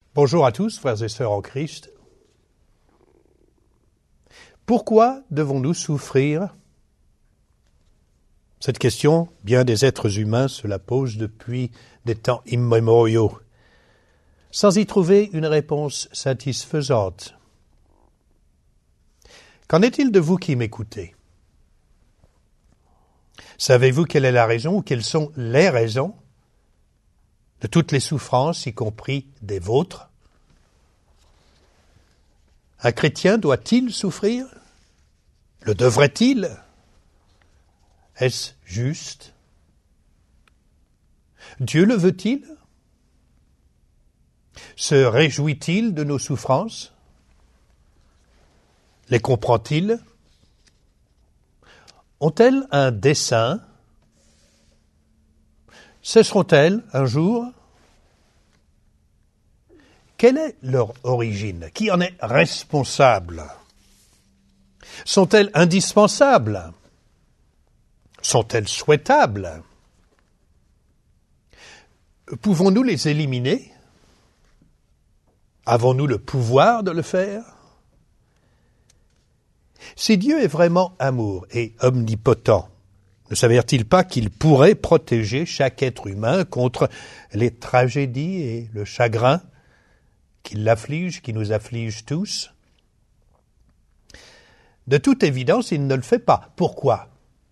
Bonjour à tous, frères et sœurs en Christ. Pourquoi devons-nous souffrir? Cette question, bien des êtres humains se la posent depuis des temps immémoriaux, sans y trouver une réponse satisfaisante. Qu'en est-il de vous qui m'écoutez? Savez-vous quelle est la raison ou quelles sont les raisons de toutes les souffrances, y compris des vôtres? Un chrétien doit-il souffrir? Le devrait-il? Est-ce juste? Dieu le veut-il? Se réjouit-il de nos souffrances? Les comprend-il? Ont-elles un dessein? Cesseront-elles un jour? Quelle est leur origine? Qui en est responsable? Sont-elles indispensables? Sont-elles souhaitables? Pouvons-nous les éliminer? Avons-nous le pouvoir de le faire? Si Dieu est vraiment amour et omnipotent, ne s'avère-t-il pas qu'il pourrait protéger chaque être humain contre les tragédies et le chagrin qui l'affligent, qui nous affligent tous? De toute évidence, il ne le fait pas. Pourquoi?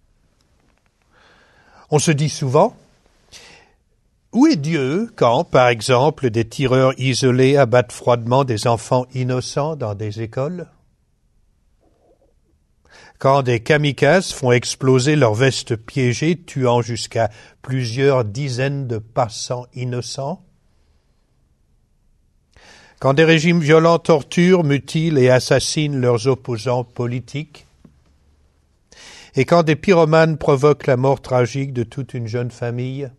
On se dit souvent, où est Dieu quand, par exemple, des tireurs isolés abattent froidement des enfants innocents dans des écoles? Quand des kamikazes font exploser leurs vestes piégées, tuant jusqu'à plusieurs dizaines de passants innocents? Quand des régimes violents torturent, mutilent et assassinent leurs opposants politiques? Et quand des pyromanes provoquent la mort tragique de toute une jeune famille?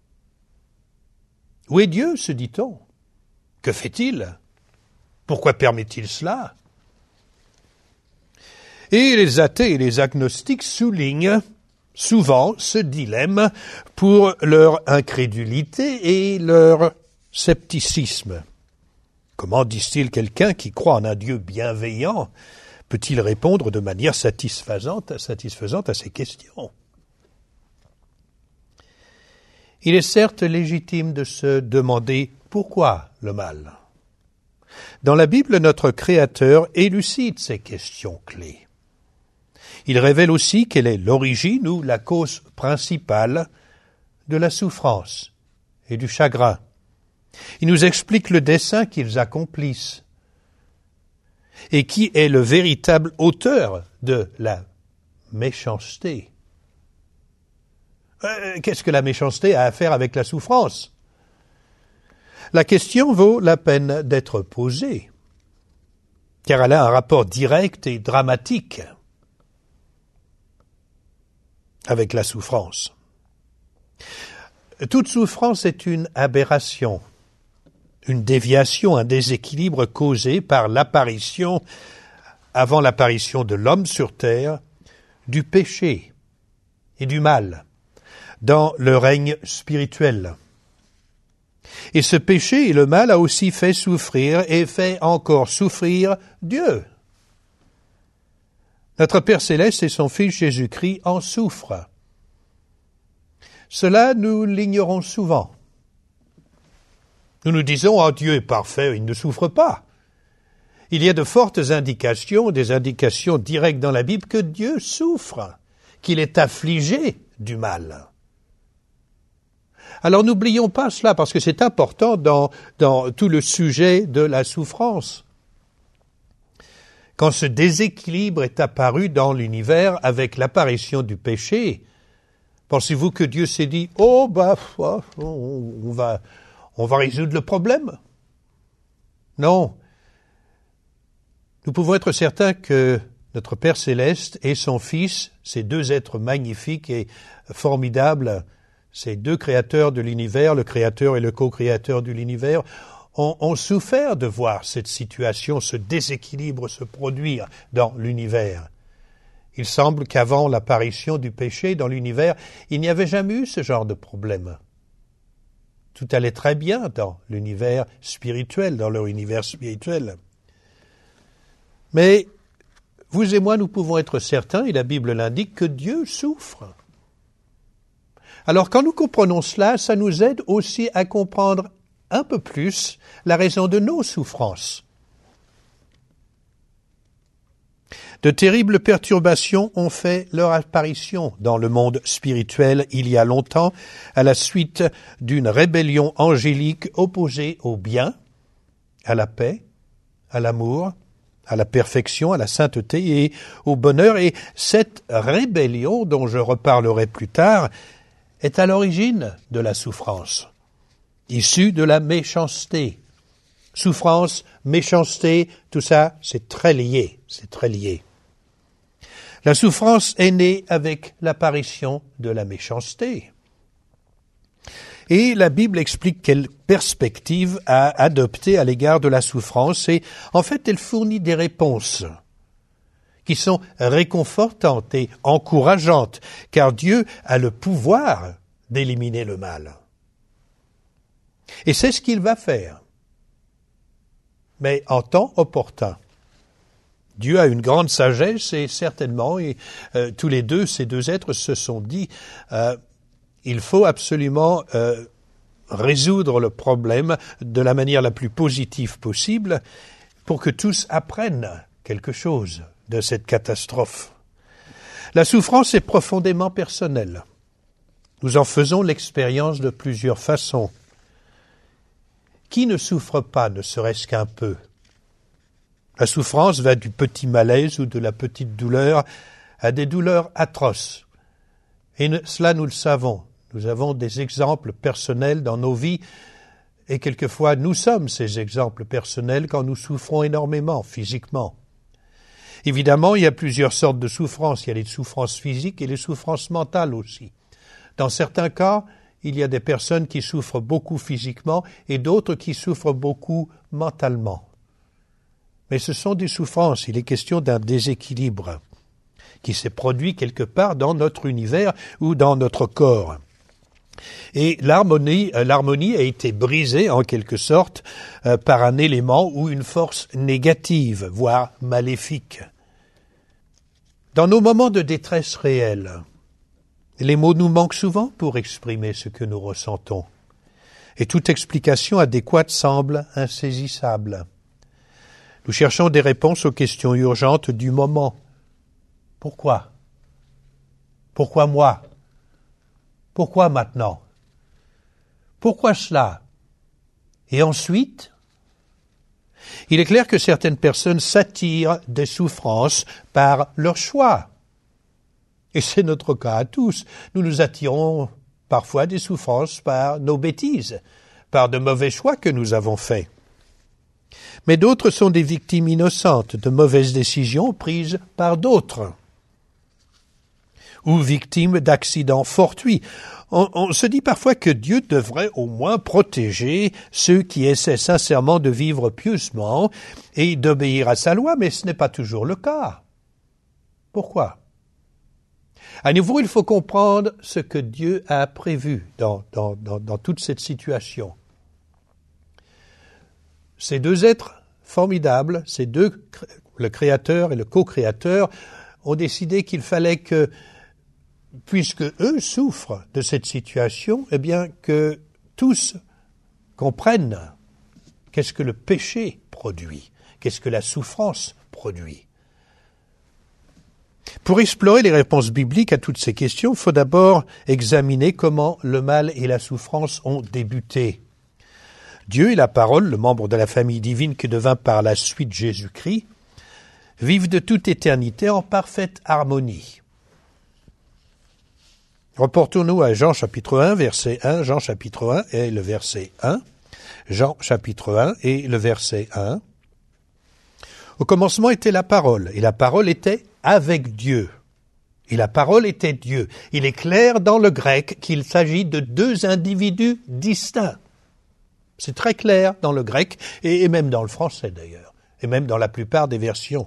Où est Dieu, se dit-on? Que fait-il? Pourquoi permet-il cela? Et les athées et les agnostiques soulignent souvent ce dilemme pour leur incrédulité et leur scepticisme. Comment, disent-ils, quelqu'un qui croit en un Dieu bienveillant peut-il répondre de manière satisfaisante à ces questions? Il est certes légitime de se demander pourquoi le mal. Dans la Bible, notre Créateur élucide ces questions clés. Il révèle aussi quelle est l'origine ou la cause principale de la souffrance et du chagrin. Il nous explique le dessein qu'ils accomplissent et qui est le véritable auteur de la méchanceté. Qu'est-ce que la méchanceté a à faire avec la souffrance? La question vaut la peine d'être posée, car elle a un rapport direct et dramatique avec la souffrance. Toute souffrance est une aberration, une déviation, un déséquilibre causé par l'apparition, avant l'apparition de l'homme sur terre, du péché et du mal dans le règne spirituel. Et ce péché et le mal a aussi fait souffrir et fait encore souffrir Dieu. Notre Père Céleste et son Fils Jésus-Christ en souffrent. Cela, nous l'ignorons souvent. Nous nous disons, « Oh, Dieu est parfait, il ne souffre pas. » Il y a de fortes indications, des indications directes dans la Bible, que Dieu souffre, qu'il est affligé du mal. Alors n'oublions pas cela, parce que c'est important dans tout le sujet de la souffrance. Quand ce déséquilibre est apparu dans l'univers avec l'apparition du péché, pensez-vous que Dieu s'est dit « Oh, on va résoudre le problème ?» Non. Nous pouvons être certains que notre Père Céleste et son Fils, ces deux êtres magnifiques et formidables, ces deux créateurs de l'univers, le créateur et le co-créateur de l'univers, ont souffert de voir cette situation, ce déséquilibre se produire dans l'univers. Il semble qu'avant l'apparition du péché dans l'univers, il n'y avait jamais eu ce genre de problème. Tout allait très bien dans l'univers spirituel, dans leur univers spirituel. Mais vous et moi, nous pouvons être certains, et la Bible l'indique, que Dieu souffre. Alors quand nous comprenons cela, ça nous aide aussi à comprendre un peu plus la raison de nos souffrances. De terribles perturbations ont fait leur apparition dans le monde spirituel il y a longtemps, à la suite d'une rébellion angélique opposée au bien, à la paix, à l'amour, à la perfection, à la sainteté et au bonheur. Et cette rébellion, dont je reparlerai plus tard, est à l'origine de la souffrance, issue de la méchanceté. Souffrance, méchanceté, tout ça, c'est très lié, La souffrance est née avec l'apparition de la méchanceté. Et la Bible explique quelle perspective à adopter à l'égard de la souffrance, et en fait elle fournit des réponses qui sont réconfortantes et encourageantes, car Dieu a le pouvoir d'éliminer le mal. Et c'est ce qu'il va faire, mais en temps opportun. Dieu a une grande sagesse et certainement, tous les deux, ces deux êtres se sont dit, il faut absolument résoudre le problème de la manière la plus positive possible pour que tous apprennent quelque chose de cette catastrophe. La souffrance est profondément personnelle. Nous en faisons l'expérience de plusieurs façons. Qui ne souffre pas, ne serait-ce qu'un peu? La souffrance va du petit malaise ou de la petite douleur à des douleurs atroces. Et cela, nous le savons. Nous avons des exemples personnels dans nos vies et quelquefois nous sommes ces exemples personnels quand nous souffrons énormément physiquement. Évidemment, il y a plusieurs sortes de souffrances. Il y a les souffrances physiques et les souffrances mentales aussi. Dans certains cas, il y a des personnes qui souffrent beaucoup physiquement et d'autres qui souffrent beaucoup mentalement. Mais ce sont des souffrances. Il est question d'un déséquilibre qui s'est produit quelque part dans notre univers ou dans notre corps. Et l'harmonie a été brisée en quelque sorte par un élément ou une force négative, voire maléfique. Dans nos moments de détresse réelle, les mots nous manquent souvent pour exprimer ce que nous ressentons. Et toute explication adéquate semble insaisissable. Nous cherchons des réponses aux questions urgentes du moment. Pourquoi? Pourquoi moi? Pourquoi maintenant? Pourquoi cela? Et ensuite, il est clair que certaines personnes s'attirent des souffrances par leur choix. Et c'est notre cas à tous. Nous nous attirons parfois des souffrances par nos bêtises, par de mauvais choix que nous avons faits. Mais d'autres sont des victimes innocentes de mauvaises décisions prises par d'autres, ou victimes d'accidents fortuits. On se dit parfois que Dieu devrait au moins protéger ceux qui essaient sincèrement de vivre pieusement et d'obéir à sa loi, mais ce n'est pas toujours le cas. Pourquoi? À nouveau, il faut comprendre ce que Dieu a prévu dans toute cette situation. Ces deux êtres formidables, ces deux, le Créateur et le co-créateur, ont décidé qu'il fallait que, puisque eux souffrent de cette situation, eh bien que tous comprennent qu'est-ce que le péché produit, qu'est-ce que la souffrance produit. Pour explorer les réponses bibliques à toutes ces questions, il faut d'abord examiner comment le mal et la souffrance ont débuté. Dieu et la parole, le membre de la famille divine qui devint par la suite Jésus-Christ, vivent de toute éternité en parfaite harmonie. Reportons-nous à Jean chapitre 1, verset 1, Jean chapitre 1 et le verset 1. Jean chapitre 1 et le verset 1. Au commencement était la parole, et la parole était avec Dieu. Et la parole était Dieu. Il est clair dans le grec qu'il s'agit de deux individus distincts. C'est très clair dans le grec, et même dans le français d'ailleurs, et même dans la plupart des versions.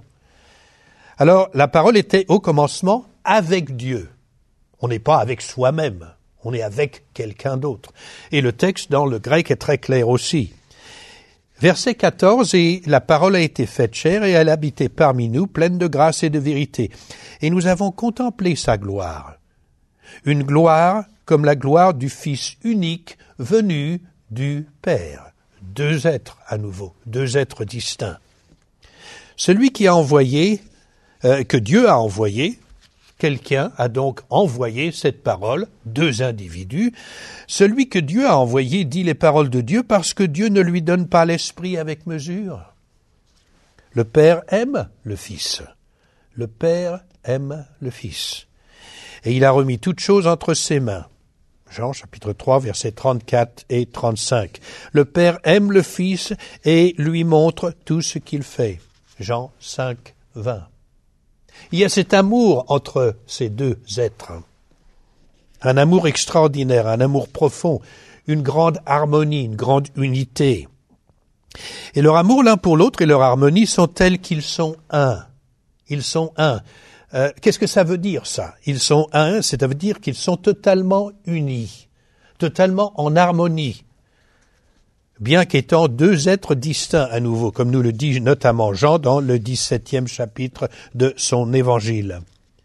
Alors, la parole était au commencement avec Dieu. On n'est pas avec soi-même, On est avec quelqu'un d'autre. Et le texte dans le grec est très clair aussi. Verset 14, « Et la parole a été faite chair et elle habitait parmi nous, pleine de grâce et de vérité. Et nous avons contemplé sa gloire. Une gloire comme la gloire du Fils unique venu du Père. » Deux êtres à nouveau, deux êtres distincts. Celui qui a envoyé, que Dieu a envoyé, quelqu'un a donc envoyé cette parole, deux individus. Celui que Dieu a envoyé dit les paroles de Dieu parce que Dieu ne lui donne pas l'esprit avec mesure. Le Père aime le Fils. Le Père aime le Fils. Et il a remis toutes choses entre ses mains. Jean chapitre 3, versets 34 et 35. Le Père aime le Fils et lui montre tout ce qu'il fait. Jean 5, 20. Il y a cet amour entre ces deux êtres. Un amour extraordinaire, un amour profond, une grande harmonie, une grande unité. Et leur amour l'un pour l'autre et leur harmonie sont tels qu'ils sont un. Ils sont un. Qu'est-ce que ça veut dire, ça? Ils sont un, ça veut dire qu'ils sont totalement unis, totalement en harmonie, bien qu'étant deux êtres distincts à nouveau, comme nous le dit notamment Jean dans le 17e chapitre de son évangile.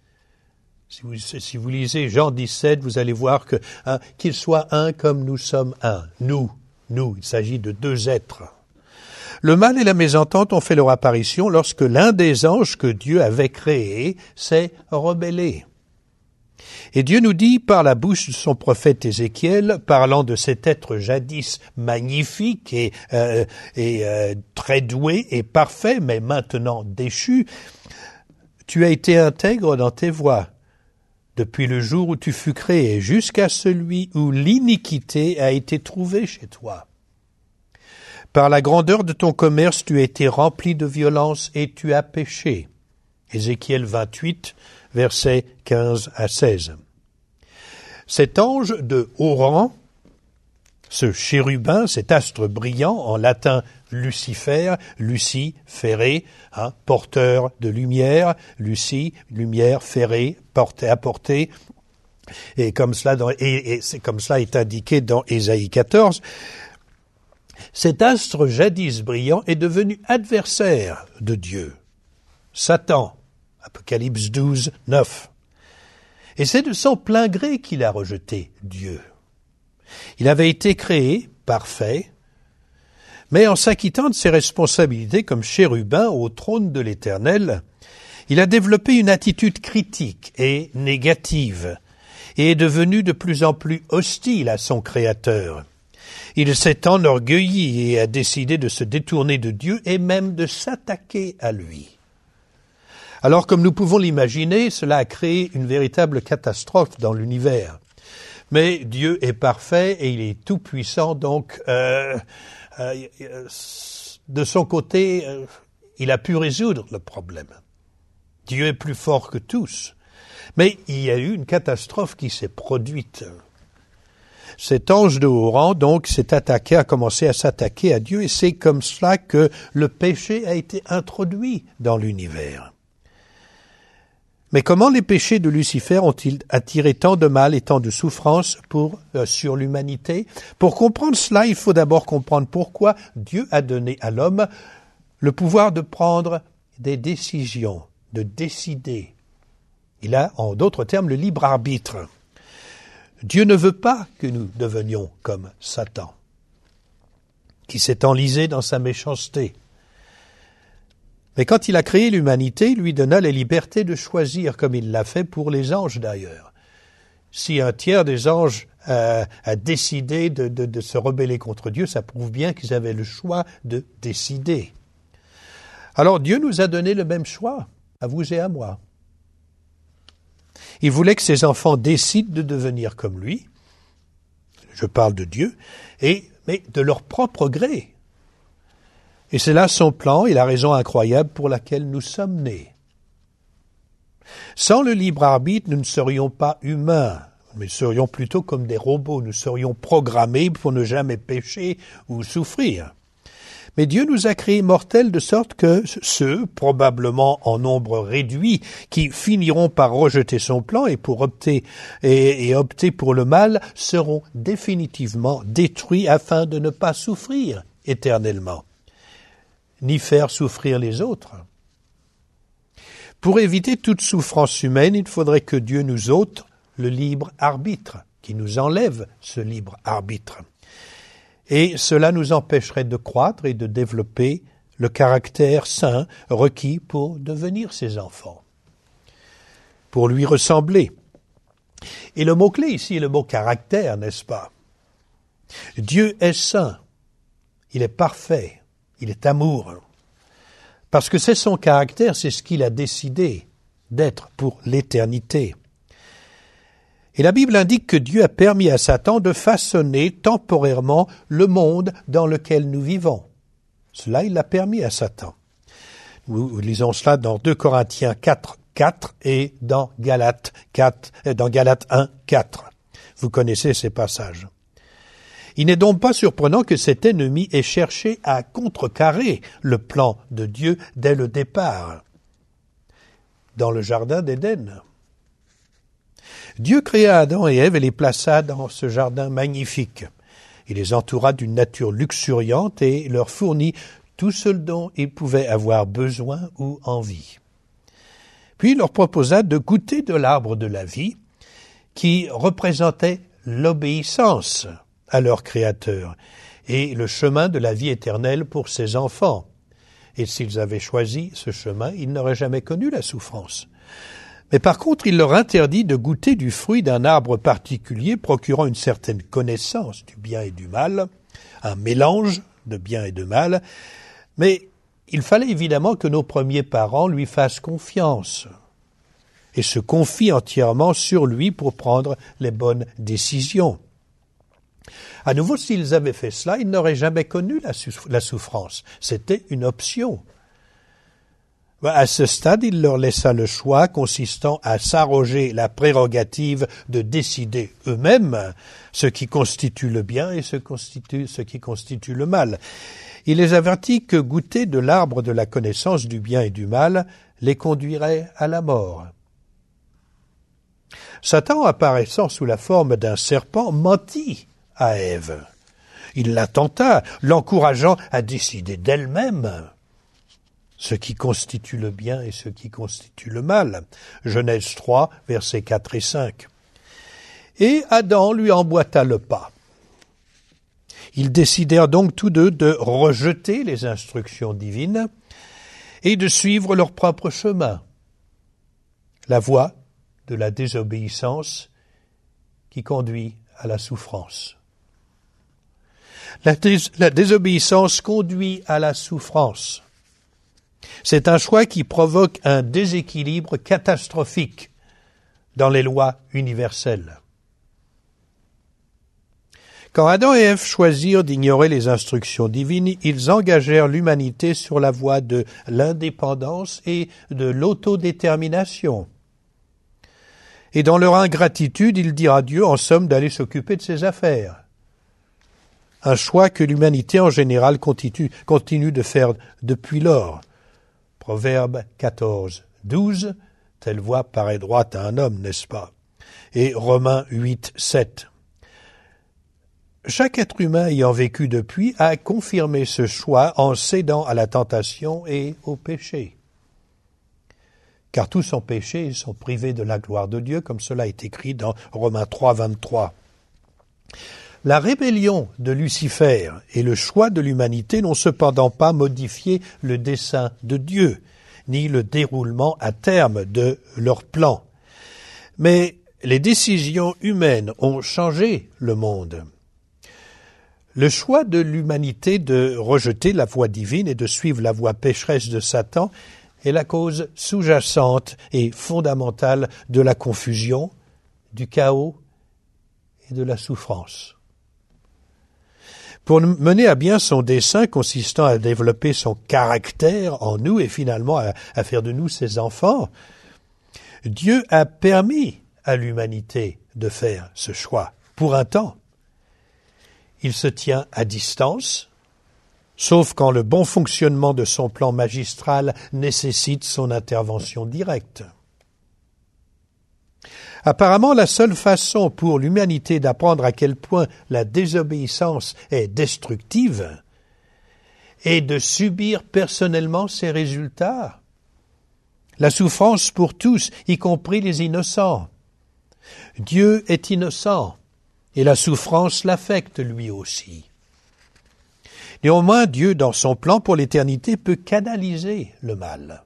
Si vous lisez Jean 17, vous allez voir que qu'ils soient un comme nous sommes un. Nous, il s'agit de deux êtres. Le mal et la mésentente ont fait leur apparition lorsque l'un des anges que Dieu avait créé s'est rebellé. Et Dieu nous dit par la bouche de son prophète Ézéchiel, parlant de cet être jadis magnifique et très doué et parfait, mais maintenant déchu, « Tu as été intègre dans tes voies, depuis le jour où tu fus créé, jusqu'à celui où l'iniquité a été trouvée chez toi. Par la grandeur de ton commerce, tu as été rempli de violence et tu as péché. » Ézéchiel 28, versets 15 à 16. Cet ange de haut rang, ce chérubin, cet astre brillant, en latin Lucifer, Lucie, ferré, porteur de lumière, Lucie, lumière, ferré, apporté, et comme cela c'est comme cela est indiqué dans Ésaïe 14. Cet astre jadis brillant est devenu adversaire de Dieu. Satan, Apocalypse 12, 9. Et c'est de son plein gré qu'il a rejeté Dieu. Il avait été créé, parfait, mais en s'acquittant de ses responsabilités comme chérubin au trône de l'Éternel, il a développé une attitude critique et négative et est devenu de plus en plus hostile à son Créateur. Il s'est enorgueilli et a décidé de se détourner de Dieu et même de s'attaquer à lui. Alors, comme nous pouvons l'imaginer, cela a créé une véritable catastrophe dans l'univers. Mais Dieu est parfait et il est tout-puissant, donc de son côté, il a pu résoudre le problème. Dieu est plus fort que tous. Mais il y a eu une catastrophe qui s'est produite. Cet ange de haut rang, donc, a commencé à s'attaquer à Dieu, et c'est comme cela que le péché a été introduit dans l'univers. Mais comment les péchés de Lucifer ont-ils attiré tant de mal et tant de souffrance sur l'humanité? Pour comprendre cela, il faut d'abord comprendre pourquoi Dieu a donné à l'homme le pouvoir de prendre des décisions, de décider. Il a, en d'autres termes, le libre arbitre. Dieu ne veut pas que nous devenions comme Satan, qui s'est enlisé dans sa méchanceté. Mais quand il a créé l'humanité, il lui donna la liberté de choisir, comme il l'a fait pour les anges d'ailleurs. Si un tiers des anges a décidé de se rebeller contre Dieu, ça prouve bien qu'ils avaient le choix de décider. Alors Dieu nous a donné le même choix, à vous et à moi. Il voulait que ses enfants décident de devenir comme lui, je parle de Dieu, mais de leur propre gré. Et c'est là son plan et la raison incroyable pour laquelle nous sommes nés. Sans le libre arbitre, nous ne serions pas humains, mais serions plutôt comme des robots, nous serions programmés pour ne jamais pécher ou souffrir. Mais Dieu nous a créés mortels de sorte que ceux, probablement en nombre réduit, qui finiront par rejeter son plan et opter pour le mal, seront définitivement détruits afin de ne pas souffrir éternellement, ni faire souffrir les autres. Pour éviter toute souffrance humaine, il faudrait que Dieu nous ôte le libre arbitre, qui nous enlève ce libre arbitre. Et cela nous empêcherait de croître et de développer le caractère saint requis pour devenir ses enfants, pour lui ressembler. Et le mot-clé ici est le mot caractère, n'est-ce pas? Dieu est saint, il est parfait, il est amour. Parce que c'est son caractère, c'est ce qu'il a décidé d'être pour l'éternité. Et la Bible indique que Dieu a permis à Satan de façonner temporairement le monde dans lequel nous vivons. Cela, il l'a permis à Satan. Nous lisons cela dans 2 Corinthiens 4, 4 et dans Galates 1, 4. Vous connaissez ces passages. Il n'est donc pas surprenant que cet ennemi ait cherché à contrecarrer le plan de Dieu dès le départ, dans le jardin d'Éden. Dieu créa Adam et Ève et les plaça dans ce jardin magnifique. Il les entoura d'une nature luxuriante et leur fournit tout ce dont ils pouvaient avoir besoin ou envie. Puis il leur proposa de goûter de l'arbre de la vie qui représentait l'obéissance à leur Créateur et le chemin de la vie éternelle pour ses enfants. Et s'ils avaient choisi ce chemin, ils n'auraient jamais connu la souffrance. Mais par contre, il leur interdit de goûter du fruit d'un arbre particulier procurant une certaine connaissance du bien et du mal, un mélange de bien et de mal, mais il fallait évidemment que nos premiers parents lui fassent confiance et se confient entièrement sur lui pour prendre les bonnes décisions. À nouveau, s'ils avaient fait cela, ils n'auraient jamais connu la souffrance. C'était une option. À ce stade, il leur laissa le choix consistant à s'arroger la prérogative de décider eux-mêmes ce qui constitue le bien et ce qui constitue le mal. Il les avertit que goûter de l'arbre de la connaissance du bien et du mal les conduirait à la mort. Satan, apparaissant sous la forme d'un serpent, mentit à Ève. Il la tenta, l'encourageant à décider d'elle-même ce qui constitue le bien et ce qui constitue le mal. Genèse 3, versets 4 et 5. Et Adam lui emboîta le pas. Ils décidèrent donc tous deux de rejeter les instructions divines et de suivre leur propre chemin, la voie de la désobéissance qui conduit à la souffrance. La désobéissance conduit à la souffrance. C'est un choix qui provoque un déséquilibre catastrophique dans les lois universelles. Quand Adam et Ève choisirent d'ignorer les instructions divines, ils engagèrent l'humanité sur la voie de l'indépendance et de l'autodétermination. Et dans leur ingratitude, ils dirent à Dieu, en somme, d'aller s'occuper de ses affaires. Un choix que l'humanité en général continue de faire depuis lors. Proverbe 14, 12, telle voie paraît droite à un homme, n'est-ce pas? Et Romains 8, 7. Chaque être humain ayant vécu depuis a confirmé ce choix en cédant à la tentation et au péché. Car tous ont péché et sont privés de la gloire de Dieu, comme cela est écrit dans Romains 3, 23. La rébellion de Lucifer et le choix de l'humanité n'ont cependant pas modifié le dessein de Dieu, ni le déroulement à terme de leur plan. Mais les décisions humaines ont changé le monde. Le choix de l'humanité de rejeter la voie divine et de suivre la voie pécheresse de Satan est la cause sous-jacente et fondamentale de la confusion, du chaos et de la souffrance. Pour mener à bien son dessein consistant à développer son caractère en nous et finalement à faire de nous ses enfants, Dieu a permis à l'humanité de faire ce choix pour un temps. Il se tient à distance, sauf quand le bon fonctionnement de son plan magistral nécessite son intervention directe. Apparemment, la seule façon pour l'humanité d'apprendre à quel point la désobéissance est destructive est de subir personnellement ses résultats. La souffrance pour tous, y compris les innocents. Dieu est innocent et la souffrance l'affecte lui aussi. Néanmoins, Dieu, dans son plan pour l'éternité, peut canaliser le mal,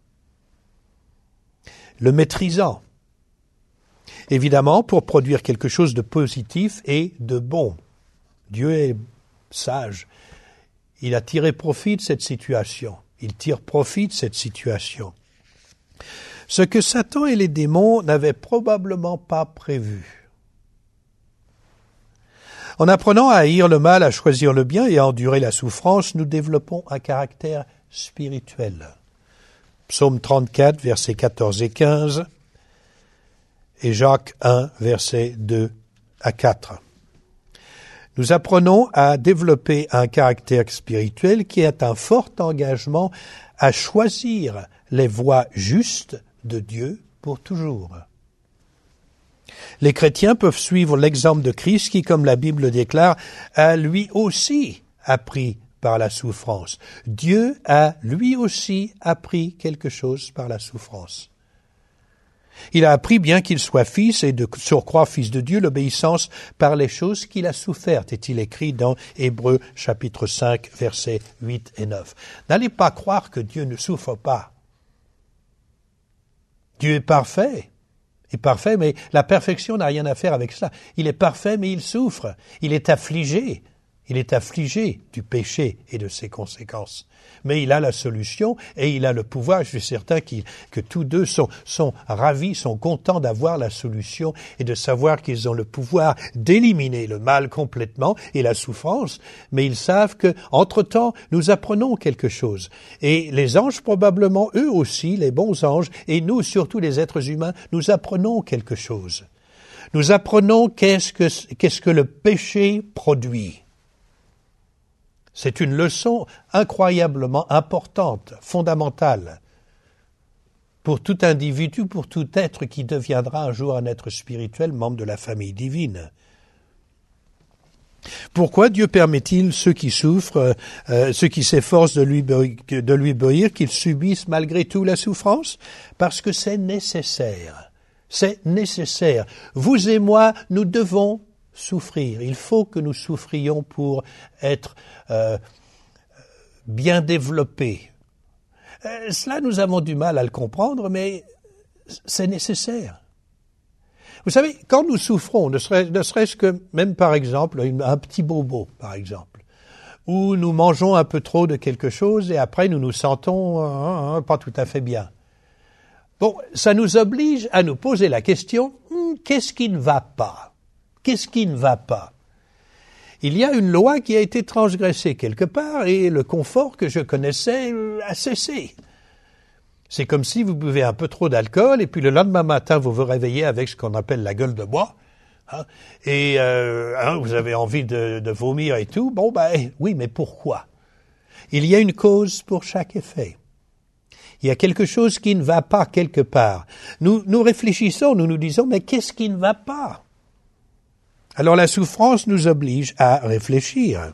le maîtrisant, évidemment pour produire quelque chose de positif et de bon. Dieu est sage. Il a tiré profit de cette situation. Il tire profit de cette situation. Ce que Satan et les démons n'avaient probablement pas prévu. En apprenant à haïr le mal, à choisir le bien et à endurer la souffrance, nous développons un caractère spirituel. Psaume 34, versets 14 et 15, et Jacques 1, versets 2 à 4. Nous apprenons à développer un caractère spirituel qui est un fort engagement à choisir les voies justes de Dieu pour toujours. Les chrétiens peuvent suivre l'exemple de Christ qui, comme la Bible déclare, a lui aussi appris par la souffrance. Dieu a lui aussi appris quelque chose par la souffrance. Il a appris, bien qu'il soit fils et de surcroît fils de Dieu, l'obéissance par les choses qu'il a souffertes, est-il écrit dans Hébreux chapitre 5, versets 8 et 9. N'allez pas croire que Dieu ne souffre pas. Dieu est parfait, mais la perfection n'a rien à faire avec cela. Il est parfait, mais il souffre. Il est affligé du péché et de ses conséquences. Mais il a la solution et il a le pouvoir. Je suis certain que tous deux sont ravis, sont contents d'avoir la solution et de savoir qu'ils ont le pouvoir d'éliminer le mal complètement et la souffrance. Mais ils savent que, entre-temps, nous apprenons quelque chose. Et les anges, probablement, eux aussi, les bons anges, et nous, surtout les êtres humains, nous apprenons quelque chose. Nous apprenons qu'est-ce que le péché produit. C'est une leçon incroyablement importante, fondamentale, pour tout individu, pour tout être qui deviendra un jour un être spirituel, membre de la famille divine. Pourquoi Dieu permet-il ceux qui souffrent, ceux qui s'efforcent de lui obéir, qu'ils subissent malgré tout la souffrance? Parce que c'est nécessaire. C'est nécessaire. Vous et moi, nous devons souffrir. Il faut que nous souffrions pour être bien développés. Cela, nous avons du mal à le comprendre, mais c'est nécessaire. Vous savez, quand nous souffrons, ne serait-ce que même par exemple un petit bobo, par exemple, où nous mangeons un peu trop de quelque chose et après nous nous sentons pas tout à fait bien. Bon, ça nous oblige à nous poser la question, qu'est-ce qui ne va pas? Qu'est-ce qui ne va pas? Il y a une loi qui a été transgressée quelque part et le confort que je connaissais a cessé. C'est comme si vous buvez un peu trop d'alcool et puis le lendemain matin vous vous réveillez avec ce qu'on appelle la gueule de bois. Et vous avez envie de vomir et tout. Bon, oui, mais pourquoi? Il y a une cause pour chaque effet. Il y a quelque chose qui ne va pas quelque part. Nous réfléchissons, nous nous disons, mais qu'est-ce qui ne va pas? Alors la souffrance nous oblige à réfléchir.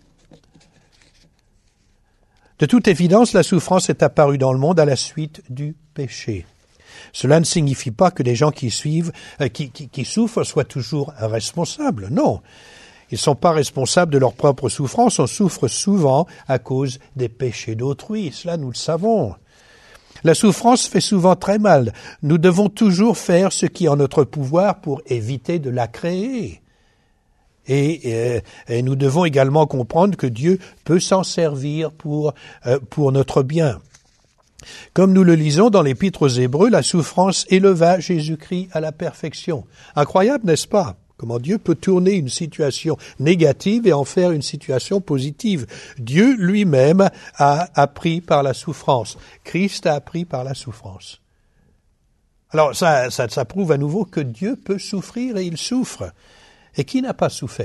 De toute évidence, la souffrance est apparue dans le monde à la suite du péché. Cela ne signifie pas que les gens qui souffrent soient toujours responsables. Non, ils ne sont pas responsables de leur propre souffrance. On souffre souvent à cause des péchés d'autrui. Cela, nous le savons. La souffrance fait souvent très mal. Nous devons toujours faire ce qui est en notre pouvoir pour éviter de la créer. Et nous devons également comprendre que Dieu peut s'en servir pour notre bien. Comme nous le lisons dans l'Épître aux Hébreux, la souffrance éleva Jésus-Christ à la perfection. Incroyable, n'est-ce pas? Comment Dieu peut tourner une situation négative et en faire une situation positive. Dieu lui-même a appris par la souffrance. Christ a appris par la souffrance. Alors ça prouve à nouveau que Dieu peut souffrir et il souffre. Et qui n'a pas souffert?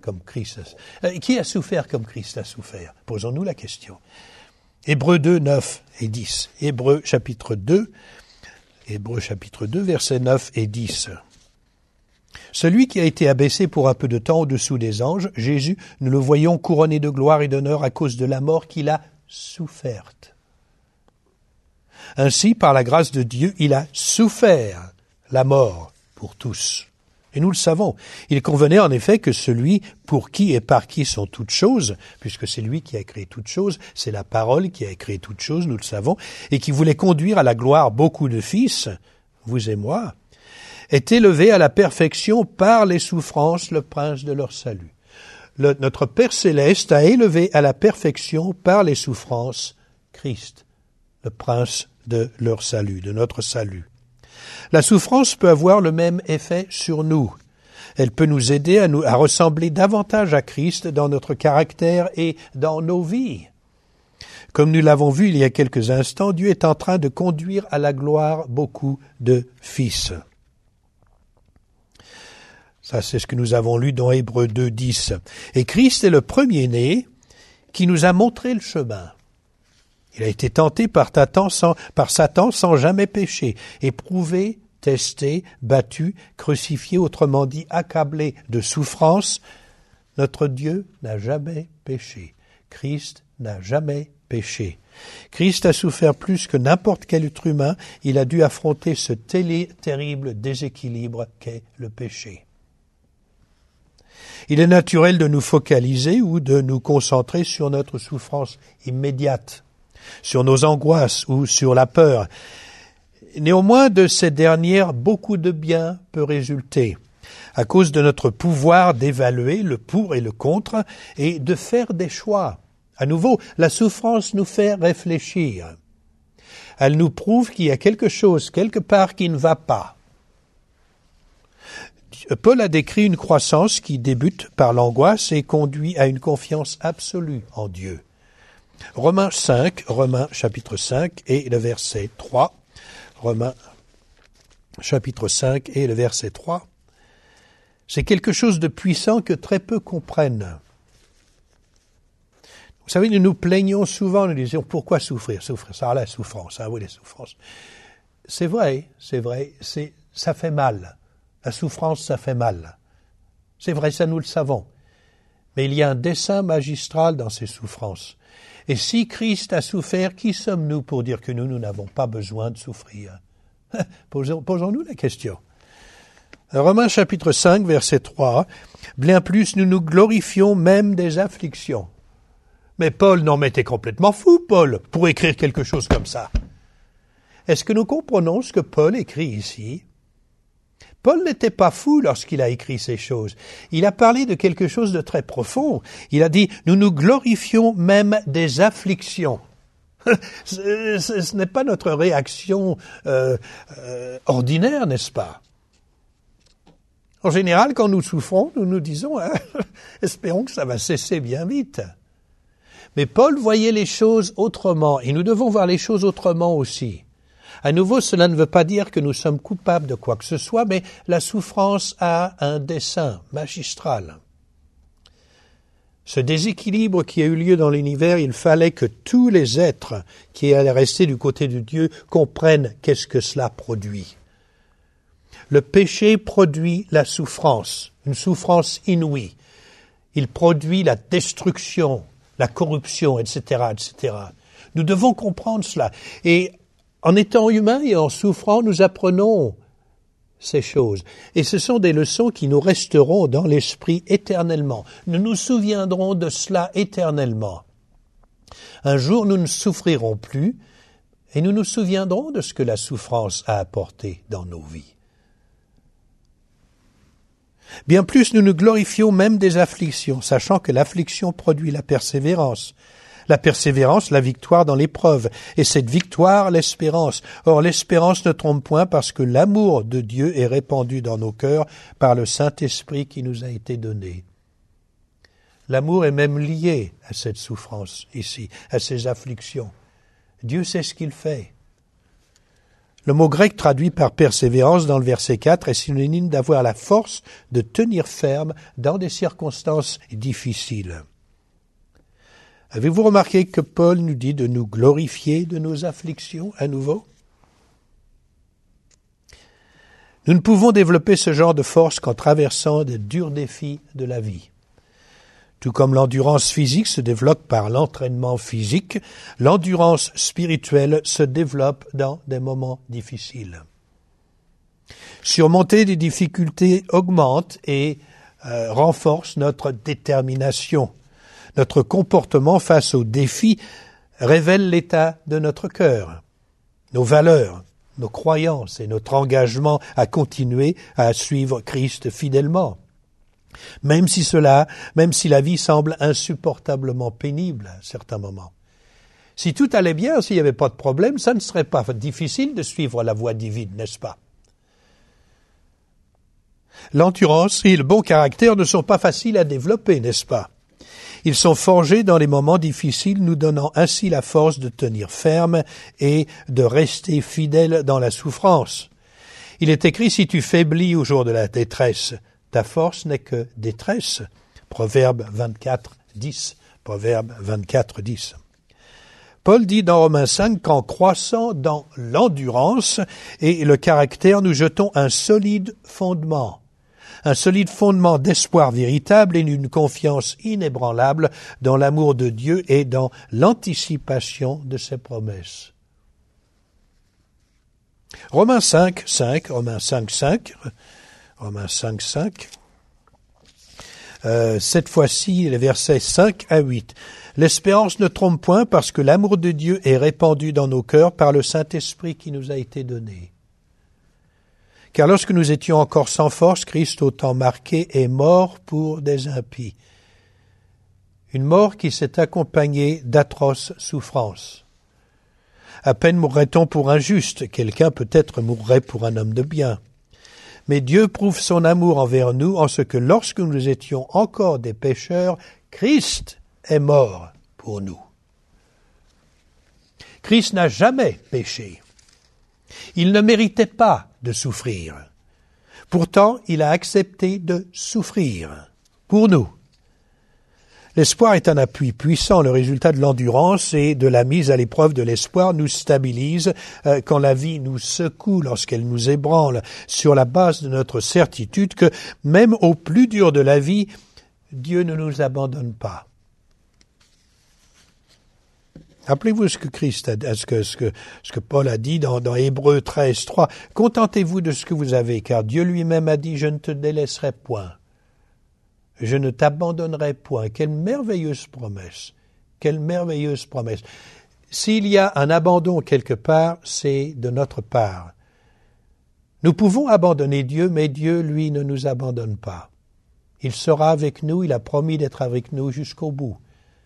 comme Christ qui a souffert comme Christ a souffert? Posons-nous la question. Hébreux 2, 9 et 10. Hébreux chapitre 2, versets 9 et 10. Celui qui a été abaissé pour un peu de temps au-dessous des anges, Jésus, nous le voyons couronné de gloire et d'honneur à cause de la mort qu'il a soufferte. Ainsi, par la grâce de Dieu, il a souffert la mort pour tous. Et nous le savons. Il convenait en effet que celui pour qui et par qui sont toutes choses, puisque c'est lui qui a créé toutes choses, c'est la parole qui a créé toutes choses, nous le savons, et qui voulait conduire à la gloire beaucoup de fils, vous et moi, est élevé à la perfection par les souffrances, le prince de leur salut. Notre Père céleste a élevé à la perfection par les souffrances Christ, le prince de leur salut, de notre salut. La souffrance peut avoir le même effet sur nous. Elle peut nous aider à ressembler davantage à Christ dans notre caractère et dans nos vies. Comme nous l'avons vu il y a quelques instants, Dieu est en train de conduire à la gloire beaucoup de fils. Ça, c'est ce que nous avons lu dans Hébreux 2, 10. Et Christ est le premier-né qui nous a montré le chemin. Il a été tenté par Satan sans jamais pécher, éprouvé, testé, battu, crucifié, autrement dit accablé de souffrance. Notre Dieu n'a jamais péché. Christ n'a jamais péché. Christ a souffert plus que n'importe quel être humain. Il a dû affronter ce terrible déséquilibre qu'est le péché. Il est naturel de nous focaliser ou de nous concentrer sur notre souffrance immédiate, sur nos angoisses ou sur la peur. Néanmoins, de ces dernières, beaucoup de bien peut résulter, à cause de notre pouvoir d'évaluer le pour et le contre et de faire des choix. À nouveau, la souffrance nous fait réfléchir. Elle nous prouve qu'il y a quelque chose, quelque part, qui ne va pas. Paul a décrit une croissance qui débute par l'angoisse et conduit à une confiance absolue en Dieu. Romains chapitre 5 et le verset 3. Romains chapitre 5 et le verset 3. C'est quelque chose de puissant que très peu comprennent. Vous savez, nous nous plaignons souvent, nous disons pourquoi souffrir? Ça, la souffrance, oui, les souffrances. C'est vrai, ça fait mal. La souffrance, ça fait mal. C'est vrai, ça nous le savons. Mais il y a un dessein magistral dans ces souffrances. Et si Christ a souffert, qui sommes-nous pour dire que nous n'avons pas besoin de souffrir? Posons-nous la question. Romains chapitre 5, verset 3. Bien plus, nous nous glorifions même des afflictions. Mais Paul, non, mais t'es complètement fou, Paul, pour écrire quelque chose comme ça. Est-ce que nous comprenons ce que Paul écrit ici? Paul n'était pas fou lorsqu'il a écrit ces choses. Il a parlé de quelque chose de très profond. Il a dit, nous nous glorifions même des afflictions. Ce n'est pas notre réaction ordinaire, n'est-ce pas? En général, quand nous souffrons, nous nous disons, espérons que ça va cesser bien vite. Mais Paul voyait les choses autrement, et nous devons voir les choses autrement aussi. À nouveau, cela ne veut pas dire que nous sommes coupables de quoi que ce soit, mais la souffrance a un dessein magistral. Ce déséquilibre qui a eu lieu dans l'univers, il fallait que tous les êtres qui allaient rester du côté de Dieu comprennent qu'est-ce que cela produit. Le péché produit la souffrance, une souffrance inouïe. Il produit la destruction, la corruption, etc., etc. Nous devons comprendre cela. Et en étant humains et en souffrant, nous apprenons ces choses. Et ce sont des leçons qui nous resteront dans l'esprit éternellement. Nous nous souviendrons de cela éternellement. Un jour, nous ne souffrirons plus et nous nous souviendrons de ce que la souffrance a apporté dans nos vies. Bien plus, nous nous glorifions même des afflictions, sachant que l'affliction produit la persévérance. La persévérance, la victoire dans l'épreuve, et cette victoire, l'espérance. Or, l'espérance ne trompe point parce que l'amour de Dieu est répandu dans nos cœurs par le Saint-Esprit qui nous a été donné. L'amour est même lié à cette souffrance ici, à ces afflictions. Dieu sait ce qu'il fait. Le mot grec traduit par persévérance dans le verset 4 est synonyme d'avoir la force de tenir ferme dans des circonstances difficiles. Avez-vous remarqué que Paul nous dit de nous glorifier de nos afflictions à nouveau? Nous ne pouvons développer ce genre de force qu'en traversant de durs défis de la vie. Tout comme l'endurance physique se développe par l'entraînement physique, l'endurance spirituelle se développe dans des moments difficiles. Surmonter des difficultés augmente et renforce notre détermination. Notre comportement face aux défis révèle l'état de notre cœur, nos valeurs, nos croyances et notre engagement à continuer à suivre Christ fidèlement. Même si la vie semble insupportablement pénible à certains moments. Si tout allait bien, s'il n'y avait pas de problème, ça ne serait pas difficile de suivre la voie divine, n'est-ce pas? L'endurance et le bon caractère ne sont pas faciles à développer, n'est-ce pas? Ils sont forgés dans les moments difficiles, nous donnant ainsi la force de tenir ferme et de rester fidèle dans la souffrance. Il est écrit, si tu faiblis au jour de la détresse, ta force n'est que détresse. Proverbe 24:10. Proverbe 24:10. Paul dit dans Romains 5 qu'en croissant dans l'endurance et le caractère, nous jetons un solide fondement d'espoir véritable et d'une confiance inébranlable dans l'amour de Dieu et dans l'anticipation de ses promesses. Romains 5:5. Cette fois-ci, les versets 5 à 8. L'espérance ne trompe point parce que l'amour de Dieu est répandu dans nos cœurs par le Saint-Esprit qui nous a été donné. Car lorsque nous étions encore sans force, Christ, au temps marqué, est mort pour des impies. Une mort qui s'est accompagnée d'atroces souffrances. À peine mourrait-on pour un juste, quelqu'un peut-être mourrait pour un homme de bien. Mais Dieu prouve son amour envers nous en ce que lorsque nous étions encore des pécheurs, Christ est mort pour nous. Christ n'a jamais péché. Il ne méritait pas de souffrir. Pourtant, il a accepté de souffrir pour nous. L'espoir est un appui puissant. Le résultat de l'endurance et de la mise à l'épreuve de l'espoir nous stabilise quand la vie nous secoue, lorsqu'elle nous ébranle, sur la base de notre certitude que même au plus dur de la vie, Dieu ne nous abandonne pas. Rappelez-vous ce que Christ a, ce que Paul a dit dans Hébreux 13:3. Contentez-vous de ce que vous avez, car Dieu lui-même a dit, je ne te délaisserai point. Je ne t'abandonnerai point. Quelle merveilleuse promesse. Quelle merveilleuse promesse. S'il y a un abandon quelque part, c'est de notre part. Nous pouvons abandonner Dieu, mais Dieu, lui, ne nous abandonne pas. Il sera avec nous, il a promis d'être avec nous jusqu'au bout.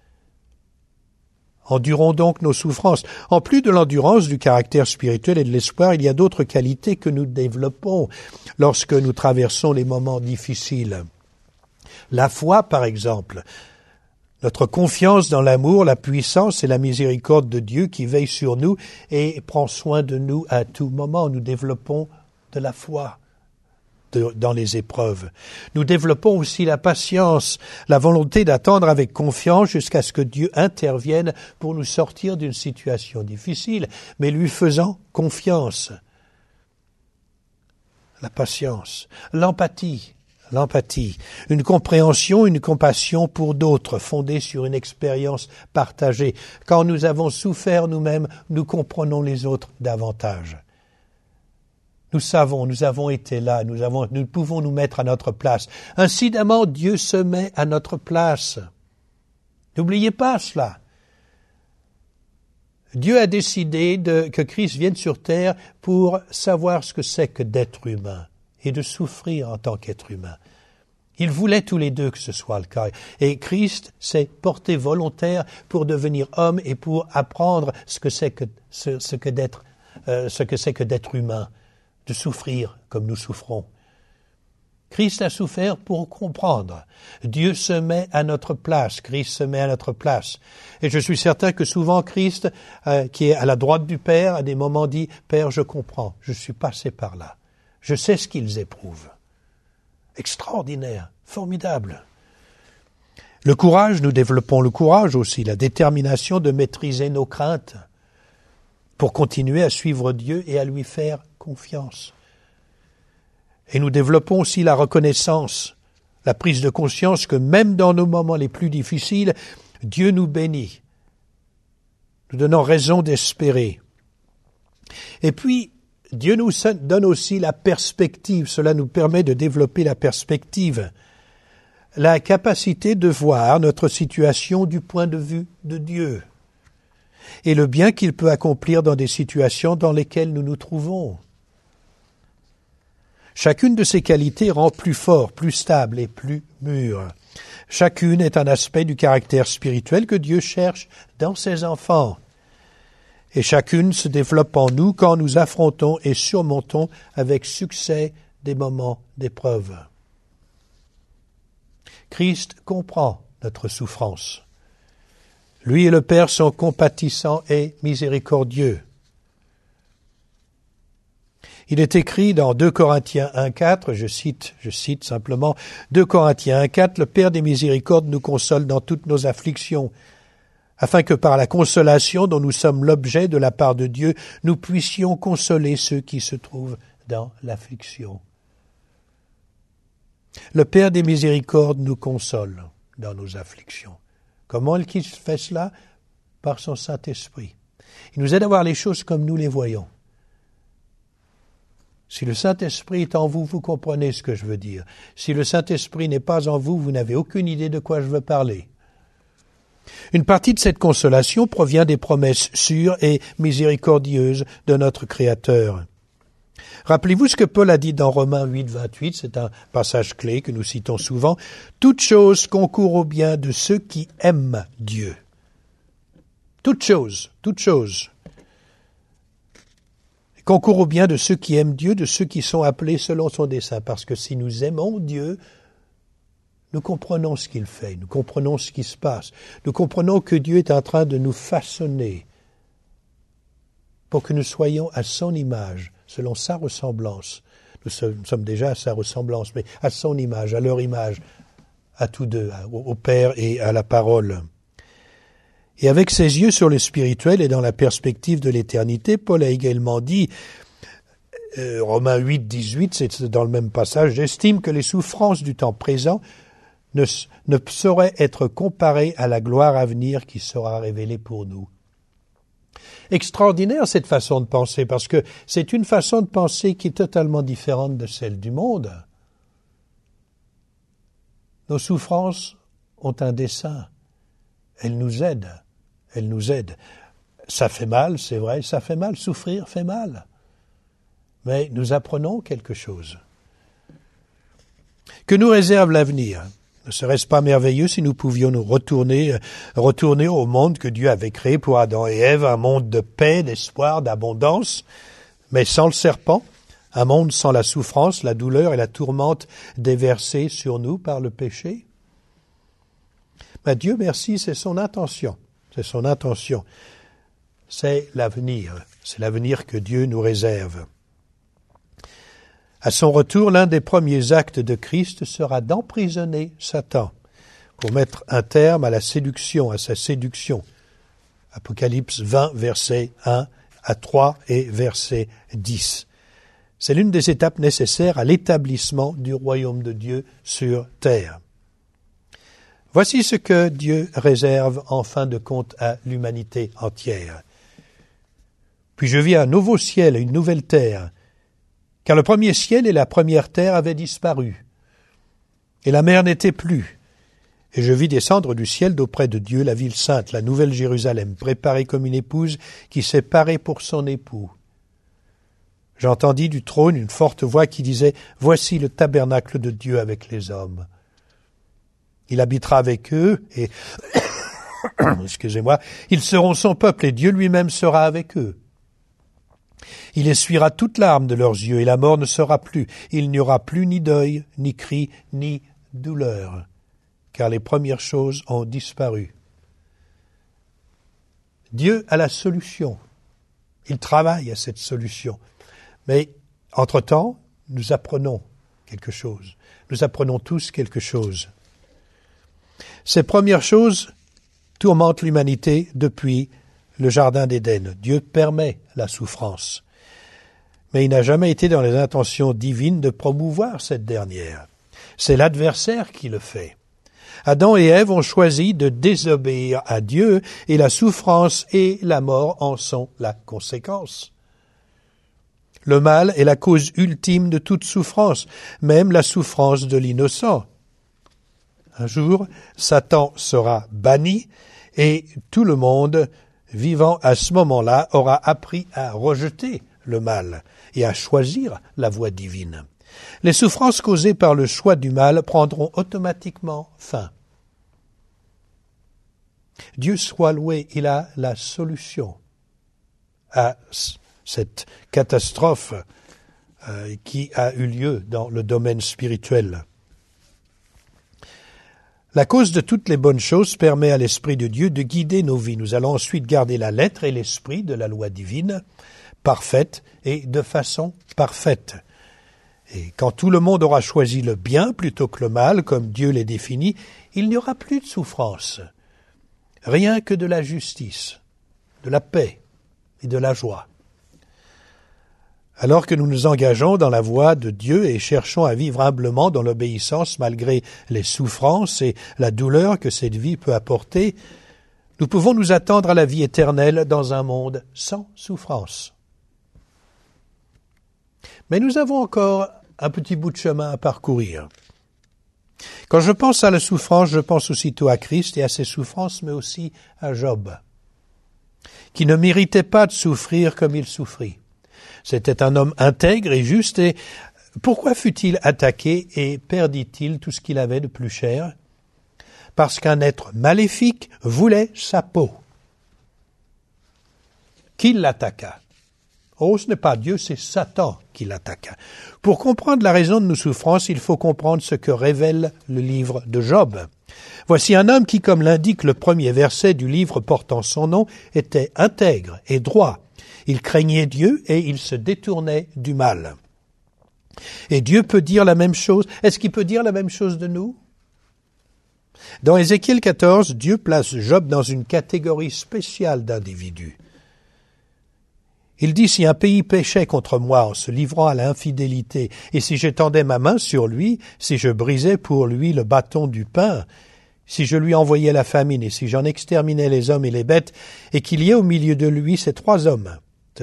Endurons donc nos souffrances. En plus de l'endurance, du caractère spirituel et de l'espoir, il y a d'autres qualités que nous développons lorsque nous traversons les moments difficiles. La foi, par exemple, notre confiance dans l'amour, la puissance et la miséricorde de Dieu qui veille sur nous et prend soin de nous à tout moment. Nous développons de la foi dans les épreuves. Nous développons aussi la patience, la volonté d'attendre avec confiance jusqu'à ce que Dieu intervienne pour nous sortir d'une situation difficile, mais lui faisant confiance. La patience, l'empathie, une compréhension, une compassion pour d'autres, fondée sur une expérience partagée. Quand nous avons souffert nous-mêmes, nous comprenons les autres davantage. Nous savons, nous avons été là, nous pouvons nous mettre à notre place. Incidemment, Dieu se met à notre place. N'oubliez pas cela. Dieu a décidé que Christ vienne sur terre pour savoir ce que c'est que d'être humain et de souffrir en tant qu'être humain. Ils voulaient tous les deux que ce soit le cas. Et Christ s'est porté volontaire pour devenir homme et pour apprendre ce que c'est que d'être humain, de souffrir comme nous souffrons. Christ a souffert pour comprendre. Dieu se met à notre place, Christ se met à notre place. Et je suis certain que souvent Christ, qui est à la droite du Père, à des moments dit « Père, je comprends, je suis passé par là. Je sais ce qu'ils éprouvent. » Extraordinaire, formidable. Le courage, nous développons le courage aussi, la détermination de maîtriser nos craintes pour continuer à suivre Dieu et à lui faire confiance. Et nous développons aussi la reconnaissance, la prise de conscience que même dans nos moments les plus difficiles, Dieu nous bénit, nous donnant raison d'espérer. Et puis, Dieu nous donne aussi la perspective, cela nous permet de développer la perspective, la capacité de voir notre situation du point de vue de Dieu et le bien qu'il peut accomplir dans des situations dans lesquelles nous nous trouvons. Chacune de ces qualités rend plus fort, plus stable et plus mûr. Chacune est un aspect du caractère spirituel que Dieu cherche dans ses enfants. Et chacune se développe en nous quand nous affrontons et surmontons avec succès des moments d'épreuve. Christ comprend notre souffrance. Lui et le Père sont compatissants et miséricordieux. Il est écrit dans 2 Corinthiens 1,4, je cite simplement 2 Corinthiens 1,4, « Le Père des miséricordes nous console dans toutes nos afflictions, afin que par la consolation dont nous sommes l'objet de la part de Dieu, nous puissions consoler ceux qui se trouvent dans l'affliction. » Le Père des miséricordes nous console dans nos afflictions. Comment est-il fait cela? Par son Saint-Esprit. Il nous aide à voir les choses comme nous les voyons. Si le Saint-Esprit est en vous, vous comprenez ce que je veux dire. Si le Saint-Esprit n'est pas en vous, vous n'avez aucune idée de quoi je veux parler. Une partie de cette consolation provient des promesses sûres et miséricordieuses de notre Créateur. Rappelez-vous ce que Paul a dit dans Romains 8, 28, c'est un passage clé que nous citons souvent. « Toute chose concourt au bien de ceux qui aiment Dieu. » Toute chose concourt au bien de ceux qui aiment Dieu, de ceux qui sont appelés selon son dessein. Parce que si nous aimons Dieu, nous comprenons ce qu'il fait, nous comprenons ce qui se passe. Nous comprenons que Dieu est en train de nous façonner pour que nous soyons à son image, selon sa ressemblance. Nous sommes déjà à sa ressemblance, mais à son image, à leur image, à tous deux, au Père et à la parole. Et avec ses yeux sur le spirituel et dans la perspective de l'éternité, Paul a également dit, Romains 8, 18, c'est dans le même passage, « J'estime que les souffrances du temps présent ne sauraient être comparées à la gloire à venir qui sera révélée pour nous. » Extraordinaire cette façon de penser, parce que c'est une façon de penser qui est totalement différente de celle du monde. Nos souffrances ont un dessein. Elles nous aident. Ça fait mal, c'est vrai, ça fait mal. Souffrir fait mal. Mais nous apprenons quelque chose. Que nous réserve l'avenir? Ne serait-ce pas merveilleux si nous pouvions nous retourner au monde que Dieu avait créé pour Adam et Ève, un monde de paix, d'espoir, d'abondance, mais sans le serpent, un monde sans la souffrance, la douleur et la tourmente déversées sur nous par le péché? Mais Dieu merci, c'est son intention. C'est l'avenir que Dieu nous réserve. À son retour, l'un des premiers actes de Christ sera d'emprisonner Satan pour mettre un terme à sa séduction. Apocalypse 20, versets 1 à 3 et verset 10. C'est l'une des étapes nécessaires à l'établissement du royaume de Dieu sur terre. Voici ce que Dieu réserve en fin de compte à l'humanité entière. Puis je vis un nouveau ciel et une nouvelle terre, car le premier ciel et la première terre avaient disparu, et la mer n'était plus. Et je vis descendre du ciel d'auprès de Dieu la ville sainte, la nouvelle Jérusalem, préparée comme une épouse qui s'est parée pour son époux. J'entendis du trône une forte voix qui disait « Voici le tabernacle de Dieu avec les hommes. Il habitera avec eux et, ils seront son peuple et Dieu lui-même sera avec eux. Il essuiera toute larme de leurs yeux, et la mort ne sera plus. Il n'y aura plus ni deuil, ni cri, ni douleur, car les premières choses ont disparu. Dieu a la solution. Il travaille à cette solution. Mais, entre-temps, nous apprenons quelque chose. Nous apprenons tous quelque chose. Ces premières choses tourmentent l'humanité depuis le Jardin d'Éden. Dieu permet la souffrance. Mais il n'a jamais été dans les intentions divines de promouvoir cette dernière. C'est l'adversaire qui le fait. Adam et Ève ont choisi de désobéir à Dieu et la souffrance et la mort en sont la conséquence. Le mal est la cause ultime de toute souffrance, même la souffrance de l'innocent. Un jour, Satan sera banni et tout le monde vivant à ce moment-là aura appris à rejeter le mal et à choisir la voie divine. Les souffrances causées par le choix du mal prendront automatiquement fin. Dieu soit loué, il a la solution à cette catastrophe qui a eu lieu dans le domaine spirituel. La cause de toutes les bonnes choses permet à l'Esprit de Dieu de guider nos vies. Nous allons ensuite garder la lettre et l'esprit de la loi divine, parfaite et de façon parfaite. Et quand tout le monde aura choisi le bien plutôt que le mal, comme Dieu les définit, il n'y aura plus de souffrance. Rien que de la justice, de la paix et de la joie. Alors que nous nous engageons dans la voie de Dieu et cherchons à vivre humblement dans l'obéissance malgré les souffrances et la douleur que cette vie peut apporter, nous pouvons nous attendre à la vie éternelle dans un monde sans souffrance. Mais nous avons encore un petit bout de chemin à parcourir. Quand je pense à la souffrance, je pense aussitôt à Christ et à ses souffrances, mais aussi à Job, qui ne méritait pas de souffrir comme il souffrit. C'était un homme intègre et juste, et pourquoi fut-il attaqué et perdit-il tout ce qu'il avait de plus cher? Parce qu'un être maléfique voulait sa peau. Qui l'attaqua? Oh, ce n'est pas Dieu, c'est Satan qui l'attaqua. Pour comprendre la raison de nos souffrances, il faut comprendre ce que révèle le livre de Job. Voici un homme qui, comme l'indique le premier verset du livre portant son nom, était intègre et droit. Il craignait Dieu et il se détournait du mal. Et Dieu peut dire la même chose. Est-ce qu'il peut dire la même chose de nous? Dans Ézéchiel 14, Dieu place Job dans une catégorie spéciale d'individus. Il dit, si un pays péchait contre moi en se livrant à l'infidélité, et si j'étendais ma main sur lui, si je brisais pour lui le bâton du pain, si je lui envoyais la famine, et si j'en exterminais les hommes et les bêtes, et qu'il y ait au milieu de lui ces trois hommes,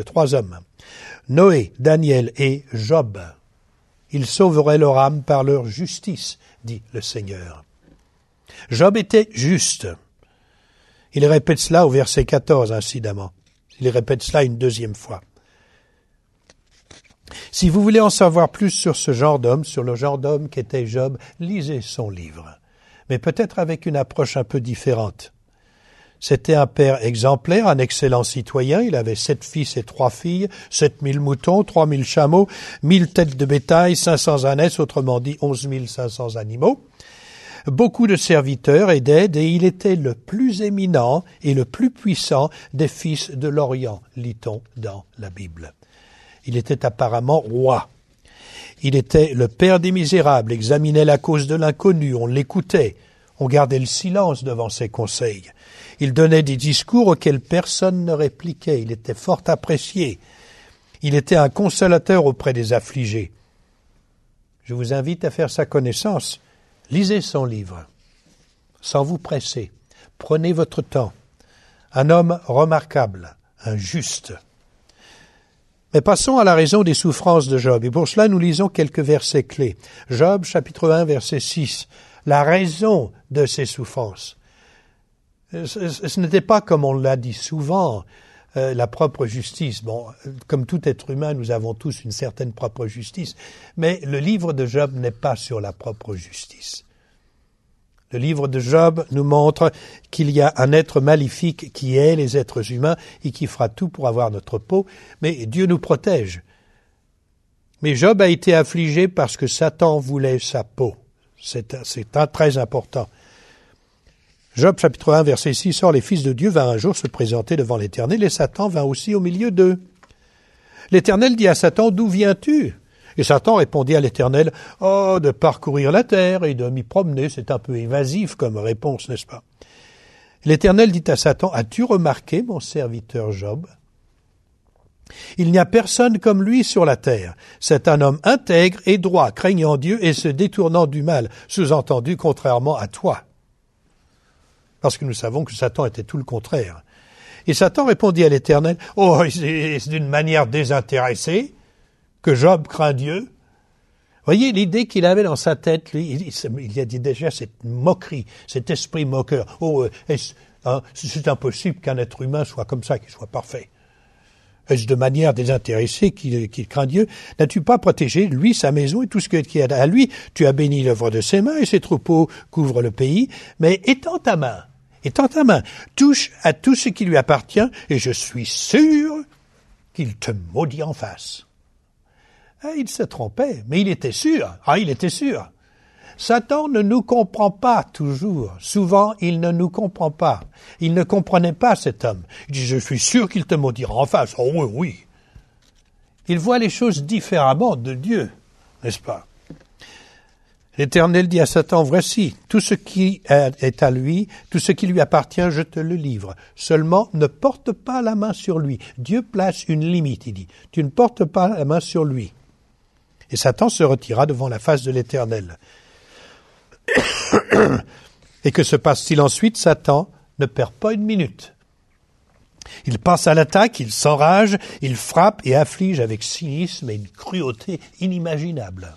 Noé, Daniel et Job, ils sauveraient leur âme par leur justice, dit le Seigneur. Job était juste. Il répète cela au verset 14, incidemment. Il répète cela une deuxième fois. Si vous voulez en savoir plus sur ce genre d'homme, sur le genre d'homme qu'était Job, lisez son livre, mais peut-être avec une approche un peu différente. C'était un père exemplaire, un excellent citoyen. Il avait 7 fils et 3 filles, 7000 moutons, 3000 chameaux, 1000 têtes de bétail, 500 ânesses, autrement dit 11 500 animaux. Beaucoup de serviteurs et d'aides, et il était le plus éminent et le plus puissant des fils de l'Orient, lit-on dans la Bible. Il était apparemment roi. Il était le père des misérables, examinait la cause de l'inconnu, on l'écoutait, on gardait le silence devant ses conseils. Il donnait des discours auxquels personne ne répliquait, il était fort apprécié. Il était un consolateur auprès des affligés. Je vous invite à faire sa connaissance. Lisez son livre, sans vous presser. Prenez votre temps. Un homme remarquable, un juste. Mais passons à la raison des souffrances de Job. Et pour cela, nous lisons quelques versets clés. Job, chapitre 1, verset 6. La raison de ces souffrances. Ce n'était pas, comme on l'a dit souvent, la propre justice. Bon, comme tout être humain, nous avons tous une certaine propre justice, mais le livre de Job n'est pas sur la propre justice. Le livre de Job nous montre qu'il y a un être maléfique qui hait les êtres humains et qui fera tout pour avoir notre peau, mais Dieu nous protège. Mais Job a été affligé parce que Satan voulait sa peau. C'est très important. Job chapitre 1 verset 6, « Or les fils de Dieu vinrent un jour se présenter devant l'Éternel et Satan vint aussi au milieu d'eux. L'Éternel dit à Satan, « D'où viens-tu » Et Satan répondit à l'Éternel, « Oh, de parcourir la terre et de m'y promener. » C'est un peu évasif comme réponse, n'est-ce pas? L'Éternel dit à Satan, « As-tu remarqué mon serviteur Job? Il n'y a personne comme lui sur la terre. C'est un homme intègre et droit, craignant Dieu et se détournant du mal, sous-entendu contrairement à toi. » Parce que nous savons que Satan était tout le contraire. Et Satan répondit à l'Éternel, « Oh, c'est d'une manière désintéressée que Job craint Dieu. » Voyez l'idée qu'il avait dans sa tête, lui, il a dit déjà cette moquerie, cet esprit moqueur. « Oh, c'est impossible qu'un être humain soit comme ça, qu'il soit parfait. » Est-ce de manière désintéressée qu'il craint Dieu? N'as-tu pas protégé, lui, sa maison et tout ce qui est à lui? Tu as béni l'œuvre de ses mains et ses troupeaux couvrent le pays. Mais étends ta main, touche à tout ce qui lui appartient et je suis sûr qu'il te maudit en face. Ah, il se trompait, mais il était sûr. Satan ne nous comprend pas toujours. Souvent, il ne nous comprend pas. Il ne comprenait pas cet homme. Il dit, je suis sûr qu'il te maudira en face. Oh oui, oui. Il voit les choses différemment de Dieu, n'est-ce pas? L'Éternel dit à Satan, voici, tout ce qui est à lui, tout ce qui lui appartient, je te le livre. Seulement, ne porte pas la main sur lui. Dieu place une limite, il dit. Tu ne portes pas la main sur lui. Et Satan se retira devant la face de l'Éternel. Et que se passe-t-il ensuite? Satan ne perd pas une minute. Il passe à l'attaque, il s'enrage, il frappe et afflige avec cynisme et une cruauté inimaginable.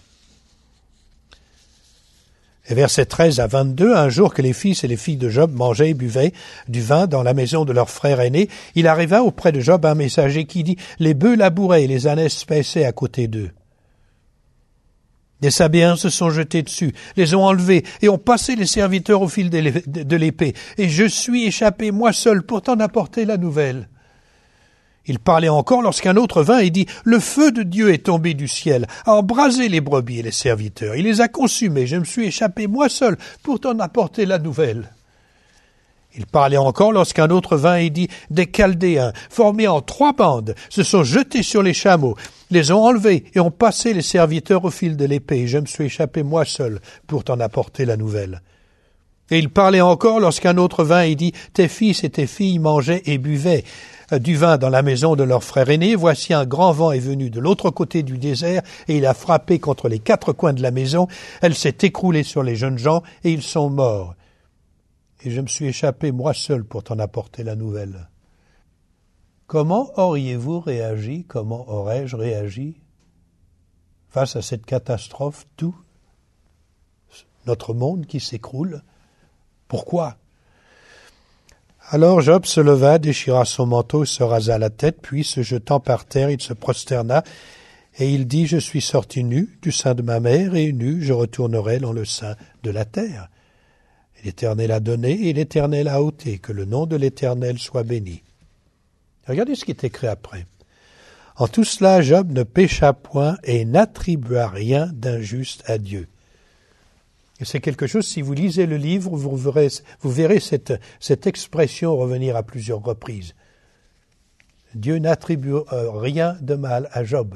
Et versets 13 à 22, un jour que les fils et les filles de Job mangeaient et buvaient du vin dans la maison de leur frère aîné, il arriva auprès de Job un messager qui dit « Les bœufs labouraient et les ânesses paissaient à côté d'eux. Des Sabéens se sont jetés dessus, les ont enlevés et ont passé les serviteurs au fil de l'épée. Et je suis échappé moi seul pour t'en apporter la nouvelle. » Il parlait encore lorsqu'un autre vint et dit « Le feu de Dieu est tombé du ciel, a embrasé les brebis et les serviteurs. Il les a consumés. Je me suis échappé moi seul pour t'en apporter la nouvelle. » Il parlait encore lorsqu'un autre vint et dit « Des Chaldéens, formés en 3 bandes, se sont jetés sur les chameaux, les ont enlevés et ont passé les serviteurs au fil de l'épée. Je me suis échappé moi seul pour t'en apporter la nouvelle. » Et il parlait encore lorsqu'un autre vint et dit « Tes fils et tes filles mangeaient et buvaient du vin dans la maison de leur frère aîné. Voici un grand vent est venu de l'autre côté du désert et il a frappé contre les 4 coins de la maison. Elle s'est écroulée sur les jeunes gens et ils sont morts. Et je me suis échappé moi seul pour t'en apporter la nouvelle. » Comment auriez-vous réagi, comment aurais-je réagi face à cette catastrophe, tout notre monde qui s'écroule? Pourquoi? Alors Job se leva, déchira son manteau, se rasa la tête, puis se jetant par terre, il se prosterna, et il dit, « Je suis sorti nu du sein de ma mère, et nu je retournerai dans le sein de la terre. Et l'Éternel a donné, et l'Éternel a ôté, que le nom de l'Éternel soit béni. » Regardez ce qui est écrit après. « En tout cela, Job ne pécha point et n'attribua rien d'injuste à Dieu. » Et c'est quelque chose, si vous lisez le livre, vous verrez cette expression revenir à plusieurs reprises. Dieu n'attribue rien de mal à Job.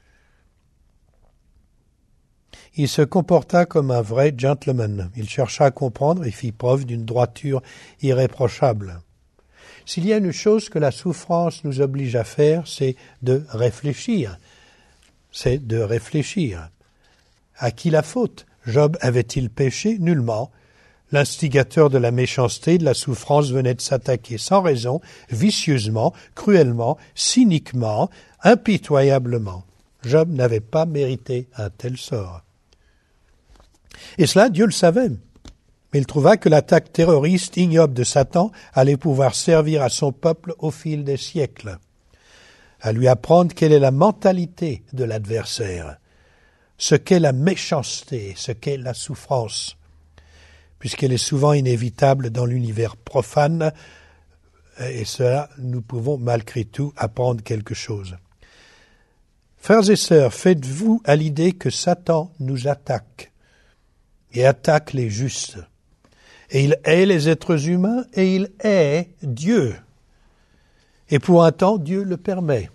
Il se comporta comme un vrai gentleman. Il chercha à comprendre et fit preuve d'une droiture irréprochable. S'il y a une chose que la souffrance nous oblige à faire, c'est de réfléchir. C'est de réfléchir. À qui la faute? Job avait-il péché? Nullement. L'instigateur de la méchanceté, de la souffrance venait de s'attaquer sans raison, vicieusement, cruellement, cyniquement, impitoyablement. Job n'avait pas mérité un tel sort. Et cela, Dieu le savait. Mais il trouva que l'attaque terroriste ignoble de Satan allait pouvoir servir à son peuple au fil des siècles, à lui apprendre quelle est la mentalité de l'adversaire, ce qu'est la méchanceté, ce qu'est la souffrance. puisqu'elle est souvent inévitable dans l'univers profane, et cela, nous pouvons malgré tout apprendre quelque chose. Frères et sœurs, faites-vous à l'idée que Satan nous attaque, et attaque les justes. Et il hait les êtres humains, et il hait Dieu. Et pour un temps, Dieu le permet.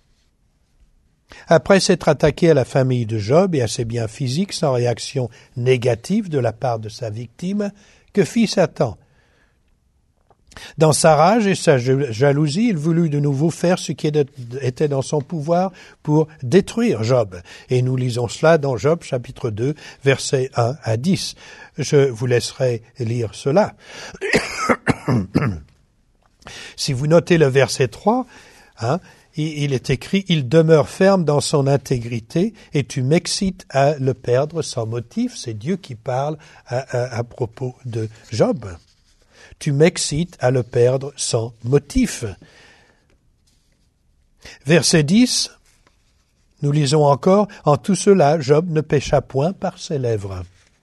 Après s'être attaqué à la famille de Job et à ses biens physiques sans réaction négative de la part de sa victime, que fit Satan? Dans sa rage et sa jalousie, il voulut de nouveau faire ce qui était dans son pouvoir pour détruire Job. Et nous lisons cela dans Job chapitre 2, versets 1 à 10. Je vous laisserai lire cela. Si vous notez le verset 3, il est écrit « Il demeure ferme dans son intégrité et tu m'excites à le perdre sans motif. » C'est Dieu qui parle à propos de Job. Tu m'excites à le perdre sans motif. Verset 10, nous lisons encore « En tout cela, Job ne pécha point par ses lèvres. »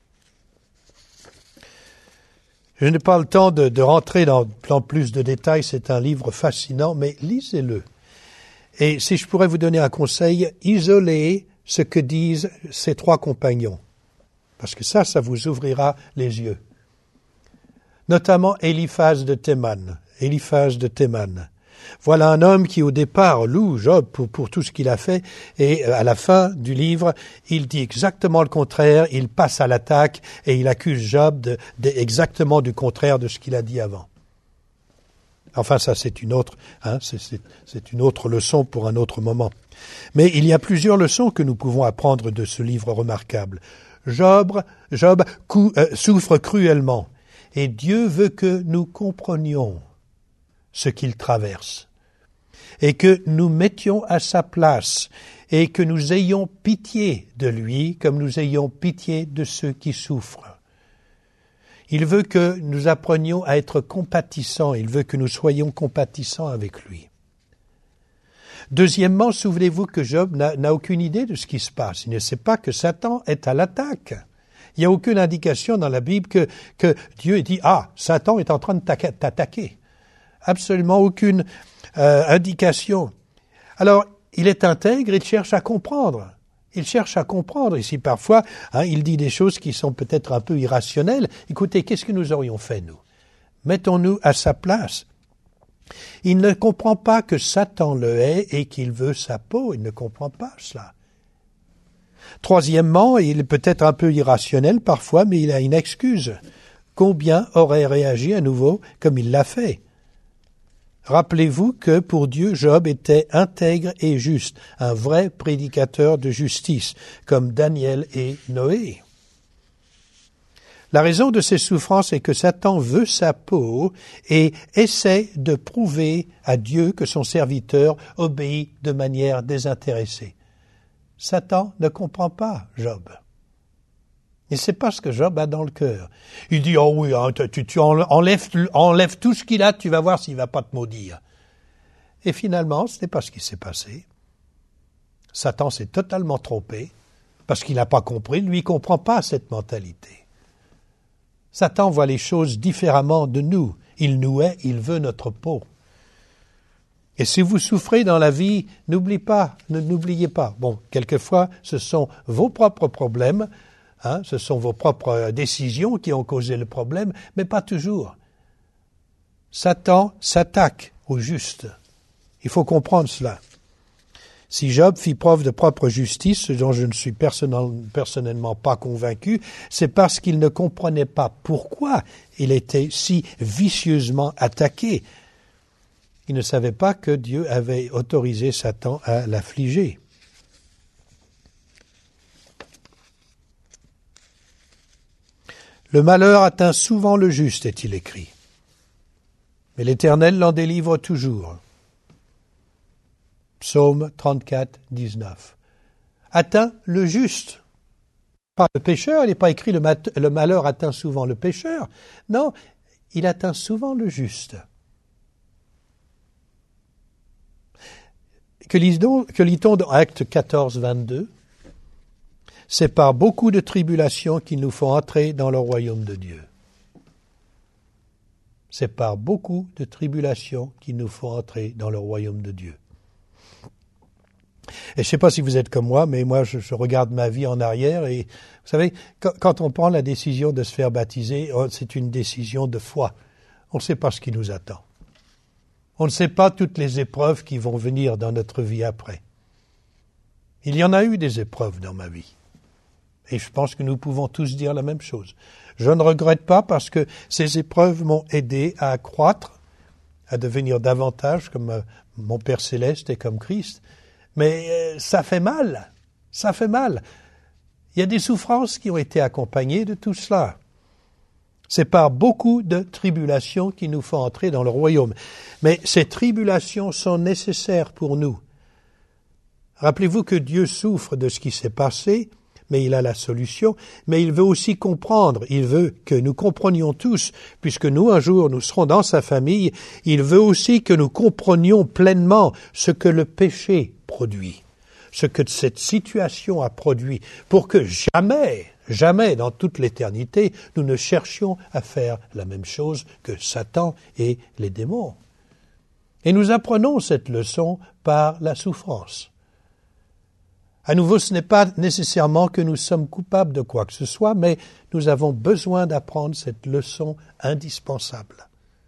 Je n'ai pas le temps de rentrer dans plus de détails, c'est un livre fascinant, mais lisez-le. Et si je pourrais vous donner un conseil, isolez ce que disent ces trois compagnons, parce que ça vous ouvrira les yeux. Notamment Éliphaz de Théman. Voilà un homme qui au départ loue Job pour tout ce qu'il a fait, et à la fin du livre, il dit exactement le contraire, il passe à l'attaque et il accuse Job exactement du contraire de ce qu'il a dit avant. Enfin, ça c'est une autre, c'est une autre leçon pour un autre moment. Mais il y a plusieurs leçons que nous pouvons apprendre de ce livre remarquable. Job souffre cruellement, et Dieu veut que nous comprenions ce qu'il traverse, et que nous mettions à sa place, et que nous ayons pitié de lui, comme nous ayons pitié de ceux qui souffrent. Il veut que nous apprenions à être compatissants, il veut que nous soyons compatissants avec lui. Deuxièmement, souvenez-vous que Job n'a aucune idée de ce qui se passe. Il ne sait pas que Satan est à l'attaque. Il n'y a aucune indication dans la Bible que Dieu dit « Ah, Satan est en train de t'attaquer ». Absolument aucune indication. Alors, il est intègre, il cherche à comprendre. Ici, parfois, il dit des choses qui sont peut-être un peu irrationnelles. Écoutez, qu'est-ce que nous aurions fait, nous? Mettons-nous à sa place. Il ne comprend pas que Satan le hait et qu'il veut sa peau. Il ne comprend pas cela. Troisièmement, il est peut-être un peu irrationnel parfois, mais il a une excuse. Combien aurait réagi à nouveau comme il l'a fait? Rappelez-vous que pour Dieu, Job était intègre et juste, un vrai prédicateur de justice, comme Daniel et Noé. La raison de ces souffrances est que Satan veut sa peau et essaie de prouver à Dieu que son serviteur obéit de manière désintéressée. Satan ne comprend pas Job. Il ne sait pas ce que Job a dans le cœur. Il dit, oh oui, tu enlèves tout ce qu'il a, tu vas voir s'il ne va pas te maudire. Et finalement, ce n'est pas ce qui s'est passé. Satan s'est totalement trompé, parce qu'il n'a pas compris, lui, il ne comprend pas cette mentalité. Satan voit les choses différemment de nous. Il nous hait, il veut notre peau. Et si vous souffrez dans la vie, n'oubliez pas. Bon, quelquefois, ce sont vos propres problèmes, ce sont vos propres décisions qui ont causé le problème, mais pas toujours. Satan s'attaque au juste. Il faut comprendre cela. Si Job fit preuve de propre justice, ce dont je ne suis personnellement pas convaincu, c'est parce qu'il ne comprenait pas pourquoi il était si vicieusement attaqué. Il ne savait pas que Dieu avait autorisé Satan à l'affliger. Le malheur atteint souvent le juste, est-il écrit. Mais l'Éternel l'en délivre toujours. Psaume 34, 19. Atteint le juste. Pas le pécheur, il n'est pas écrit le malheur atteint souvent le pécheur. Non, il atteint souvent le juste. Que lit-on dans Actes 14, 22 ? C'est par beaucoup de tribulations qu'il nous faut entrer dans le royaume de Dieu. c'est par beaucoup de tribulations qu'il nous faut entrer dans le royaume de Dieu. Et je ne sais pas si vous êtes comme moi, mais moi je regarde ma vie en arrière et vous savez, quand on prend la décision de se faire baptiser, c'est une décision de foi. On ne sait pas ce qui nous attend. On ne sait pas toutes les épreuves qui vont venir dans notre vie après. Il y en a eu des épreuves dans ma vie. Et je pense que nous pouvons tous dire la même chose. Je ne regrette pas parce que ces épreuves m'ont aidé à accroître, à devenir davantage comme mon Père Céleste et comme Christ. Mais ça fait mal. Ça fait mal. Il y a des souffrances qui ont été accompagnées de tout cela. C'est par beaucoup de tribulations qu'il nous faut entrer dans le royaume. Mais ces tribulations sont nécessaires pour nous. Rappelez-vous que Dieu souffre de ce qui s'est passé, mais il a la solution, mais il veut aussi comprendre, il veut que nous comprenions tous, puisque nous, un jour, nous serons dans sa famille, il veut aussi que nous comprenions pleinement ce que le péché produit, ce que cette situation a produit, pour que jamais dans toute l'éternité, nous ne cherchions à faire la même chose que Satan et les démons. Et nous apprenons cette leçon par la souffrance. À nouveau, ce n'est pas nécessairement que nous sommes coupables de quoi que ce soit, mais nous avons besoin d'apprendre cette leçon indispensable.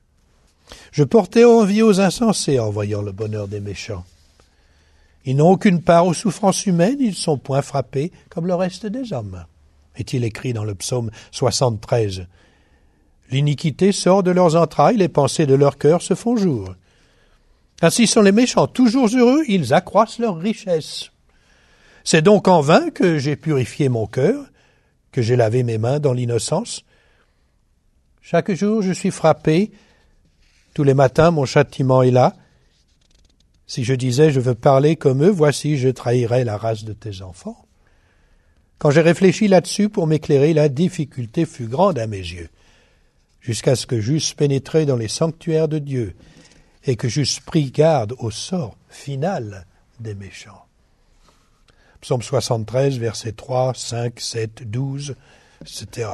Je portais envie aux insensés en voyant le bonheur des méchants. Ils n'ont aucune part aux souffrances humaines, ils ne sont point frappés comme le reste des hommes, est-il écrit dans le psaume 73. L'iniquité sort de leurs entrailles, les pensées de leur cœur se font jour. Ainsi sont les méchants, toujours heureux, ils accroissent leur richesse. C'est donc en vain que j'ai purifié mon cœur, que j'ai lavé mes mains dans l'innocence. Chaque jour, je suis frappé. Tous les matins, mon châtiment est là. Si je disais, je veux parler comme eux, voici, je trahirais la race de tes enfants. Quand j'ai réfléchi là-dessus pour m'éclairer, la difficulté fut grande à mes yeux, jusqu'à ce que j'eusse pénétré dans les sanctuaires de Dieu et que j'eusse pris garde au sort final des méchants. Psaume 73, versets 3, 5, 7, 12, etc.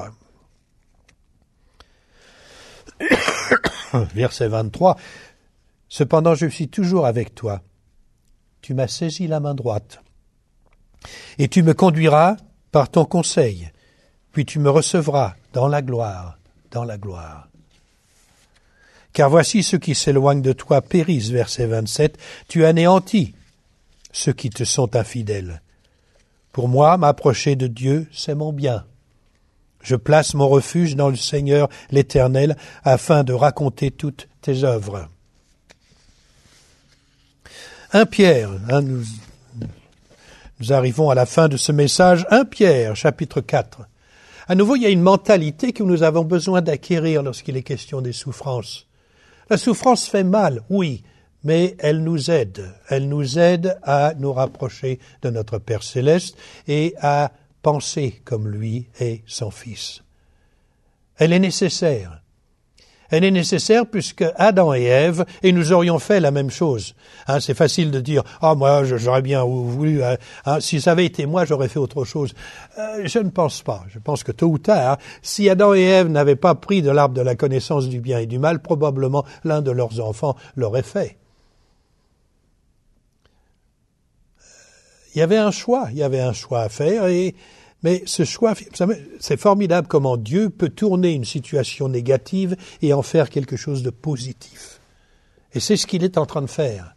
Verset 23. Cependant, je suis toujours avec toi. Tu m'as saisi la main droite. Et tu me conduiras par ton conseil. Puis tu me recevras dans la gloire, dans la gloire. Car voici ceux qui s'éloignent de toi périssent, verset 27. Tu anéantis ceux qui te sont infidèles. Pour moi, m'approcher de Dieu, c'est mon bien. Je place mon refuge dans le Seigneur l'Éternel, afin de raconter toutes tes œuvres. 1 Pierre, nous arrivons à la fin de ce message. 1 Pierre, chapitre 4. À nouveau, il y a une mentalité que nous avons besoin d'acquérir lorsqu'il est question des souffrances. La souffrance fait mal, oui, mais elle nous aide à nous rapprocher de notre Père Céleste et à penser comme lui et son Fils. Elle est nécessaire. Elle est nécessaire puisque Adam et Ève, et nous aurions fait la même chose. C'est facile de dire « Ah, moi, j'aurais bien voulu, si ça avait été moi, j'aurais fait autre chose. » Je ne pense pas. Je pense que tôt ou tard, si Adam et Ève n'avaient pas pris de l'arbre de la connaissance du bien et du mal, probablement l'un de leurs enfants l'aurait fait. Il y avait un choix à faire, mais ce choix, c'est formidable comment Dieu peut tourner une situation négative et en faire quelque chose de positif. Et c'est ce qu'il est en train de faire.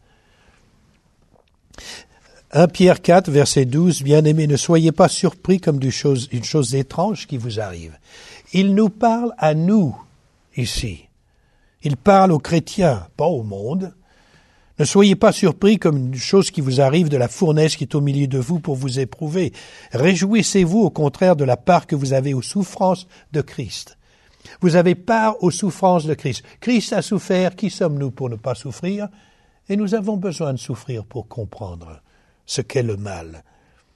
1 Pierre 4, verset 12, « Bien-aimés, ne soyez pas surpris comme une chose étrange qui vous arrive. » Il nous parle à nous, ici. Il parle aux chrétiens, pas au monde. Ne soyez pas surpris comme une chose qui vous arrive de la fournaise qui est au milieu de vous pour vous éprouver. Réjouissez-vous au contraire de la part que vous avez aux souffrances de Christ. Vous avez part aux souffrances de Christ. Christ a souffert, qui sommes-nous pour ne pas souffrir? Et nous avons besoin de souffrir pour comprendre ce qu'est le mal.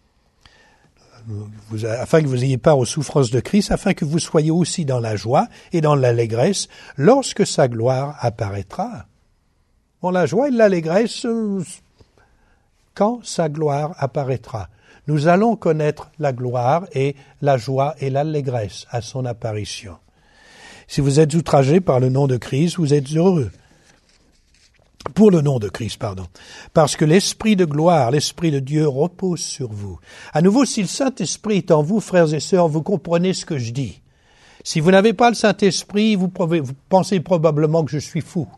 Afin que vous ayez part aux souffrances de Christ, afin que vous soyez aussi dans la joie et dans l'allégresse lorsque sa gloire apparaîtra. Bon, la joie et l'allégresse, quand sa gloire apparaîtra. Nous allons connaître la gloire et la joie et l'allégresse à son apparition. Si vous êtes outragés par le nom de Christ, vous êtes heureux. Pour le nom de Christ, pardon. Parce que l'Esprit de gloire, l'Esprit de Dieu repose sur vous. À nouveau, si le Saint-Esprit est en vous, frères et sœurs, vous comprenez ce que je dis. Si vous n'avez pas le Saint-Esprit, vous pensez probablement que je suis fou.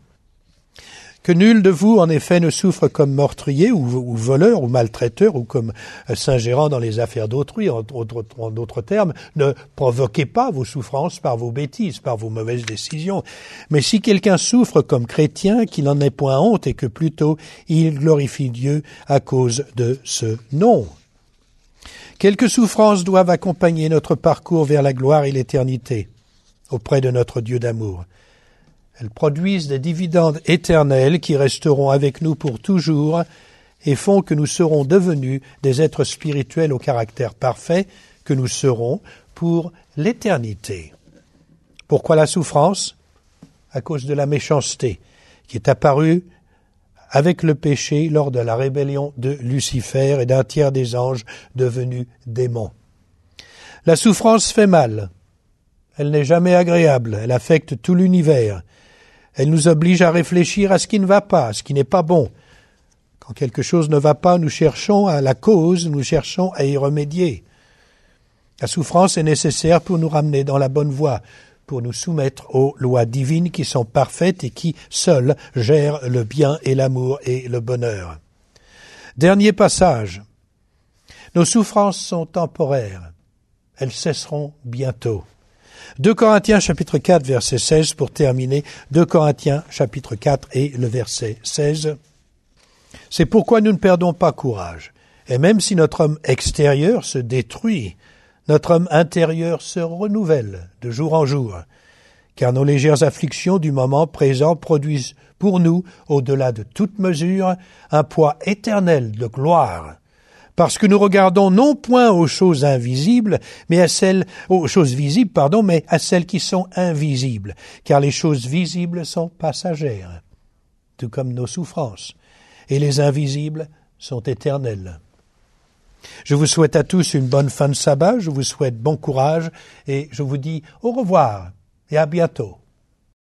Que nul de vous, en effet, ne souffre comme meurtrier ou voleur ou maltraiteur ou comme s'ingérant dans les affaires d'autrui. En d'autres termes, ne provoquez pas vos souffrances par vos bêtises, par vos mauvaises décisions. Mais si quelqu'un souffre comme chrétien, qu'il n'en ait point honte et que plutôt il glorifie Dieu à cause de ce nom. Quelques souffrances doivent accompagner notre parcours vers la gloire et l'éternité auprès de notre Dieu d'amour. Elles produisent des dividendes éternels qui resteront avec nous pour toujours et font que nous serons devenus des êtres spirituels au caractère parfait que nous serons pour l'éternité. Pourquoi la souffrance ? À cause de la méchanceté qui est apparue avec le péché lors de la rébellion de Lucifer et d'un tiers des anges devenus démons. La souffrance fait mal. Elle n'est jamais agréable. Elle affecte tout l'univers. Elle nous oblige à réfléchir à ce qui ne va pas, à ce qui n'est pas bon. Quand quelque chose ne va pas, nous cherchons à la cause, nous cherchons à y remédier. La souffrance est nécessaire pour nous ramener dans la bonne voie, pour nous soumettre aux lois divines qui sont parfaites et qui, seules, gèrent le bien et l'amour et le bonheur. Dernier passage. Nos souffrances sont temporaires. Elles cesseront bientôt. 2 Corinthiens chapitre 4 verset 16 pour terminer. 2 Corinthiens chapitre 4 et le verset 16. C'est pourquoi nous ne perdons pas courage. Et même si notre homme extérieur se détruit, notre homme intérieur se renouvelle de jour en jour. Car nos légères afflictions du moment présent produisent pour nous, au-delà de toute mesure, un poids éternel de gloire. Parce que nous regardons non point aux choses invisibles, mais aux choses visibles, mais à celles qui sont invisibles. Car les choses visibles sont passagères, tout comme nos souffrances. Et les invisibles sont éternelles. Je vous souhaite à tous une bonne fin de sabbat, je vous souhaite bon courage et je vous dis au revoir et à bientôt.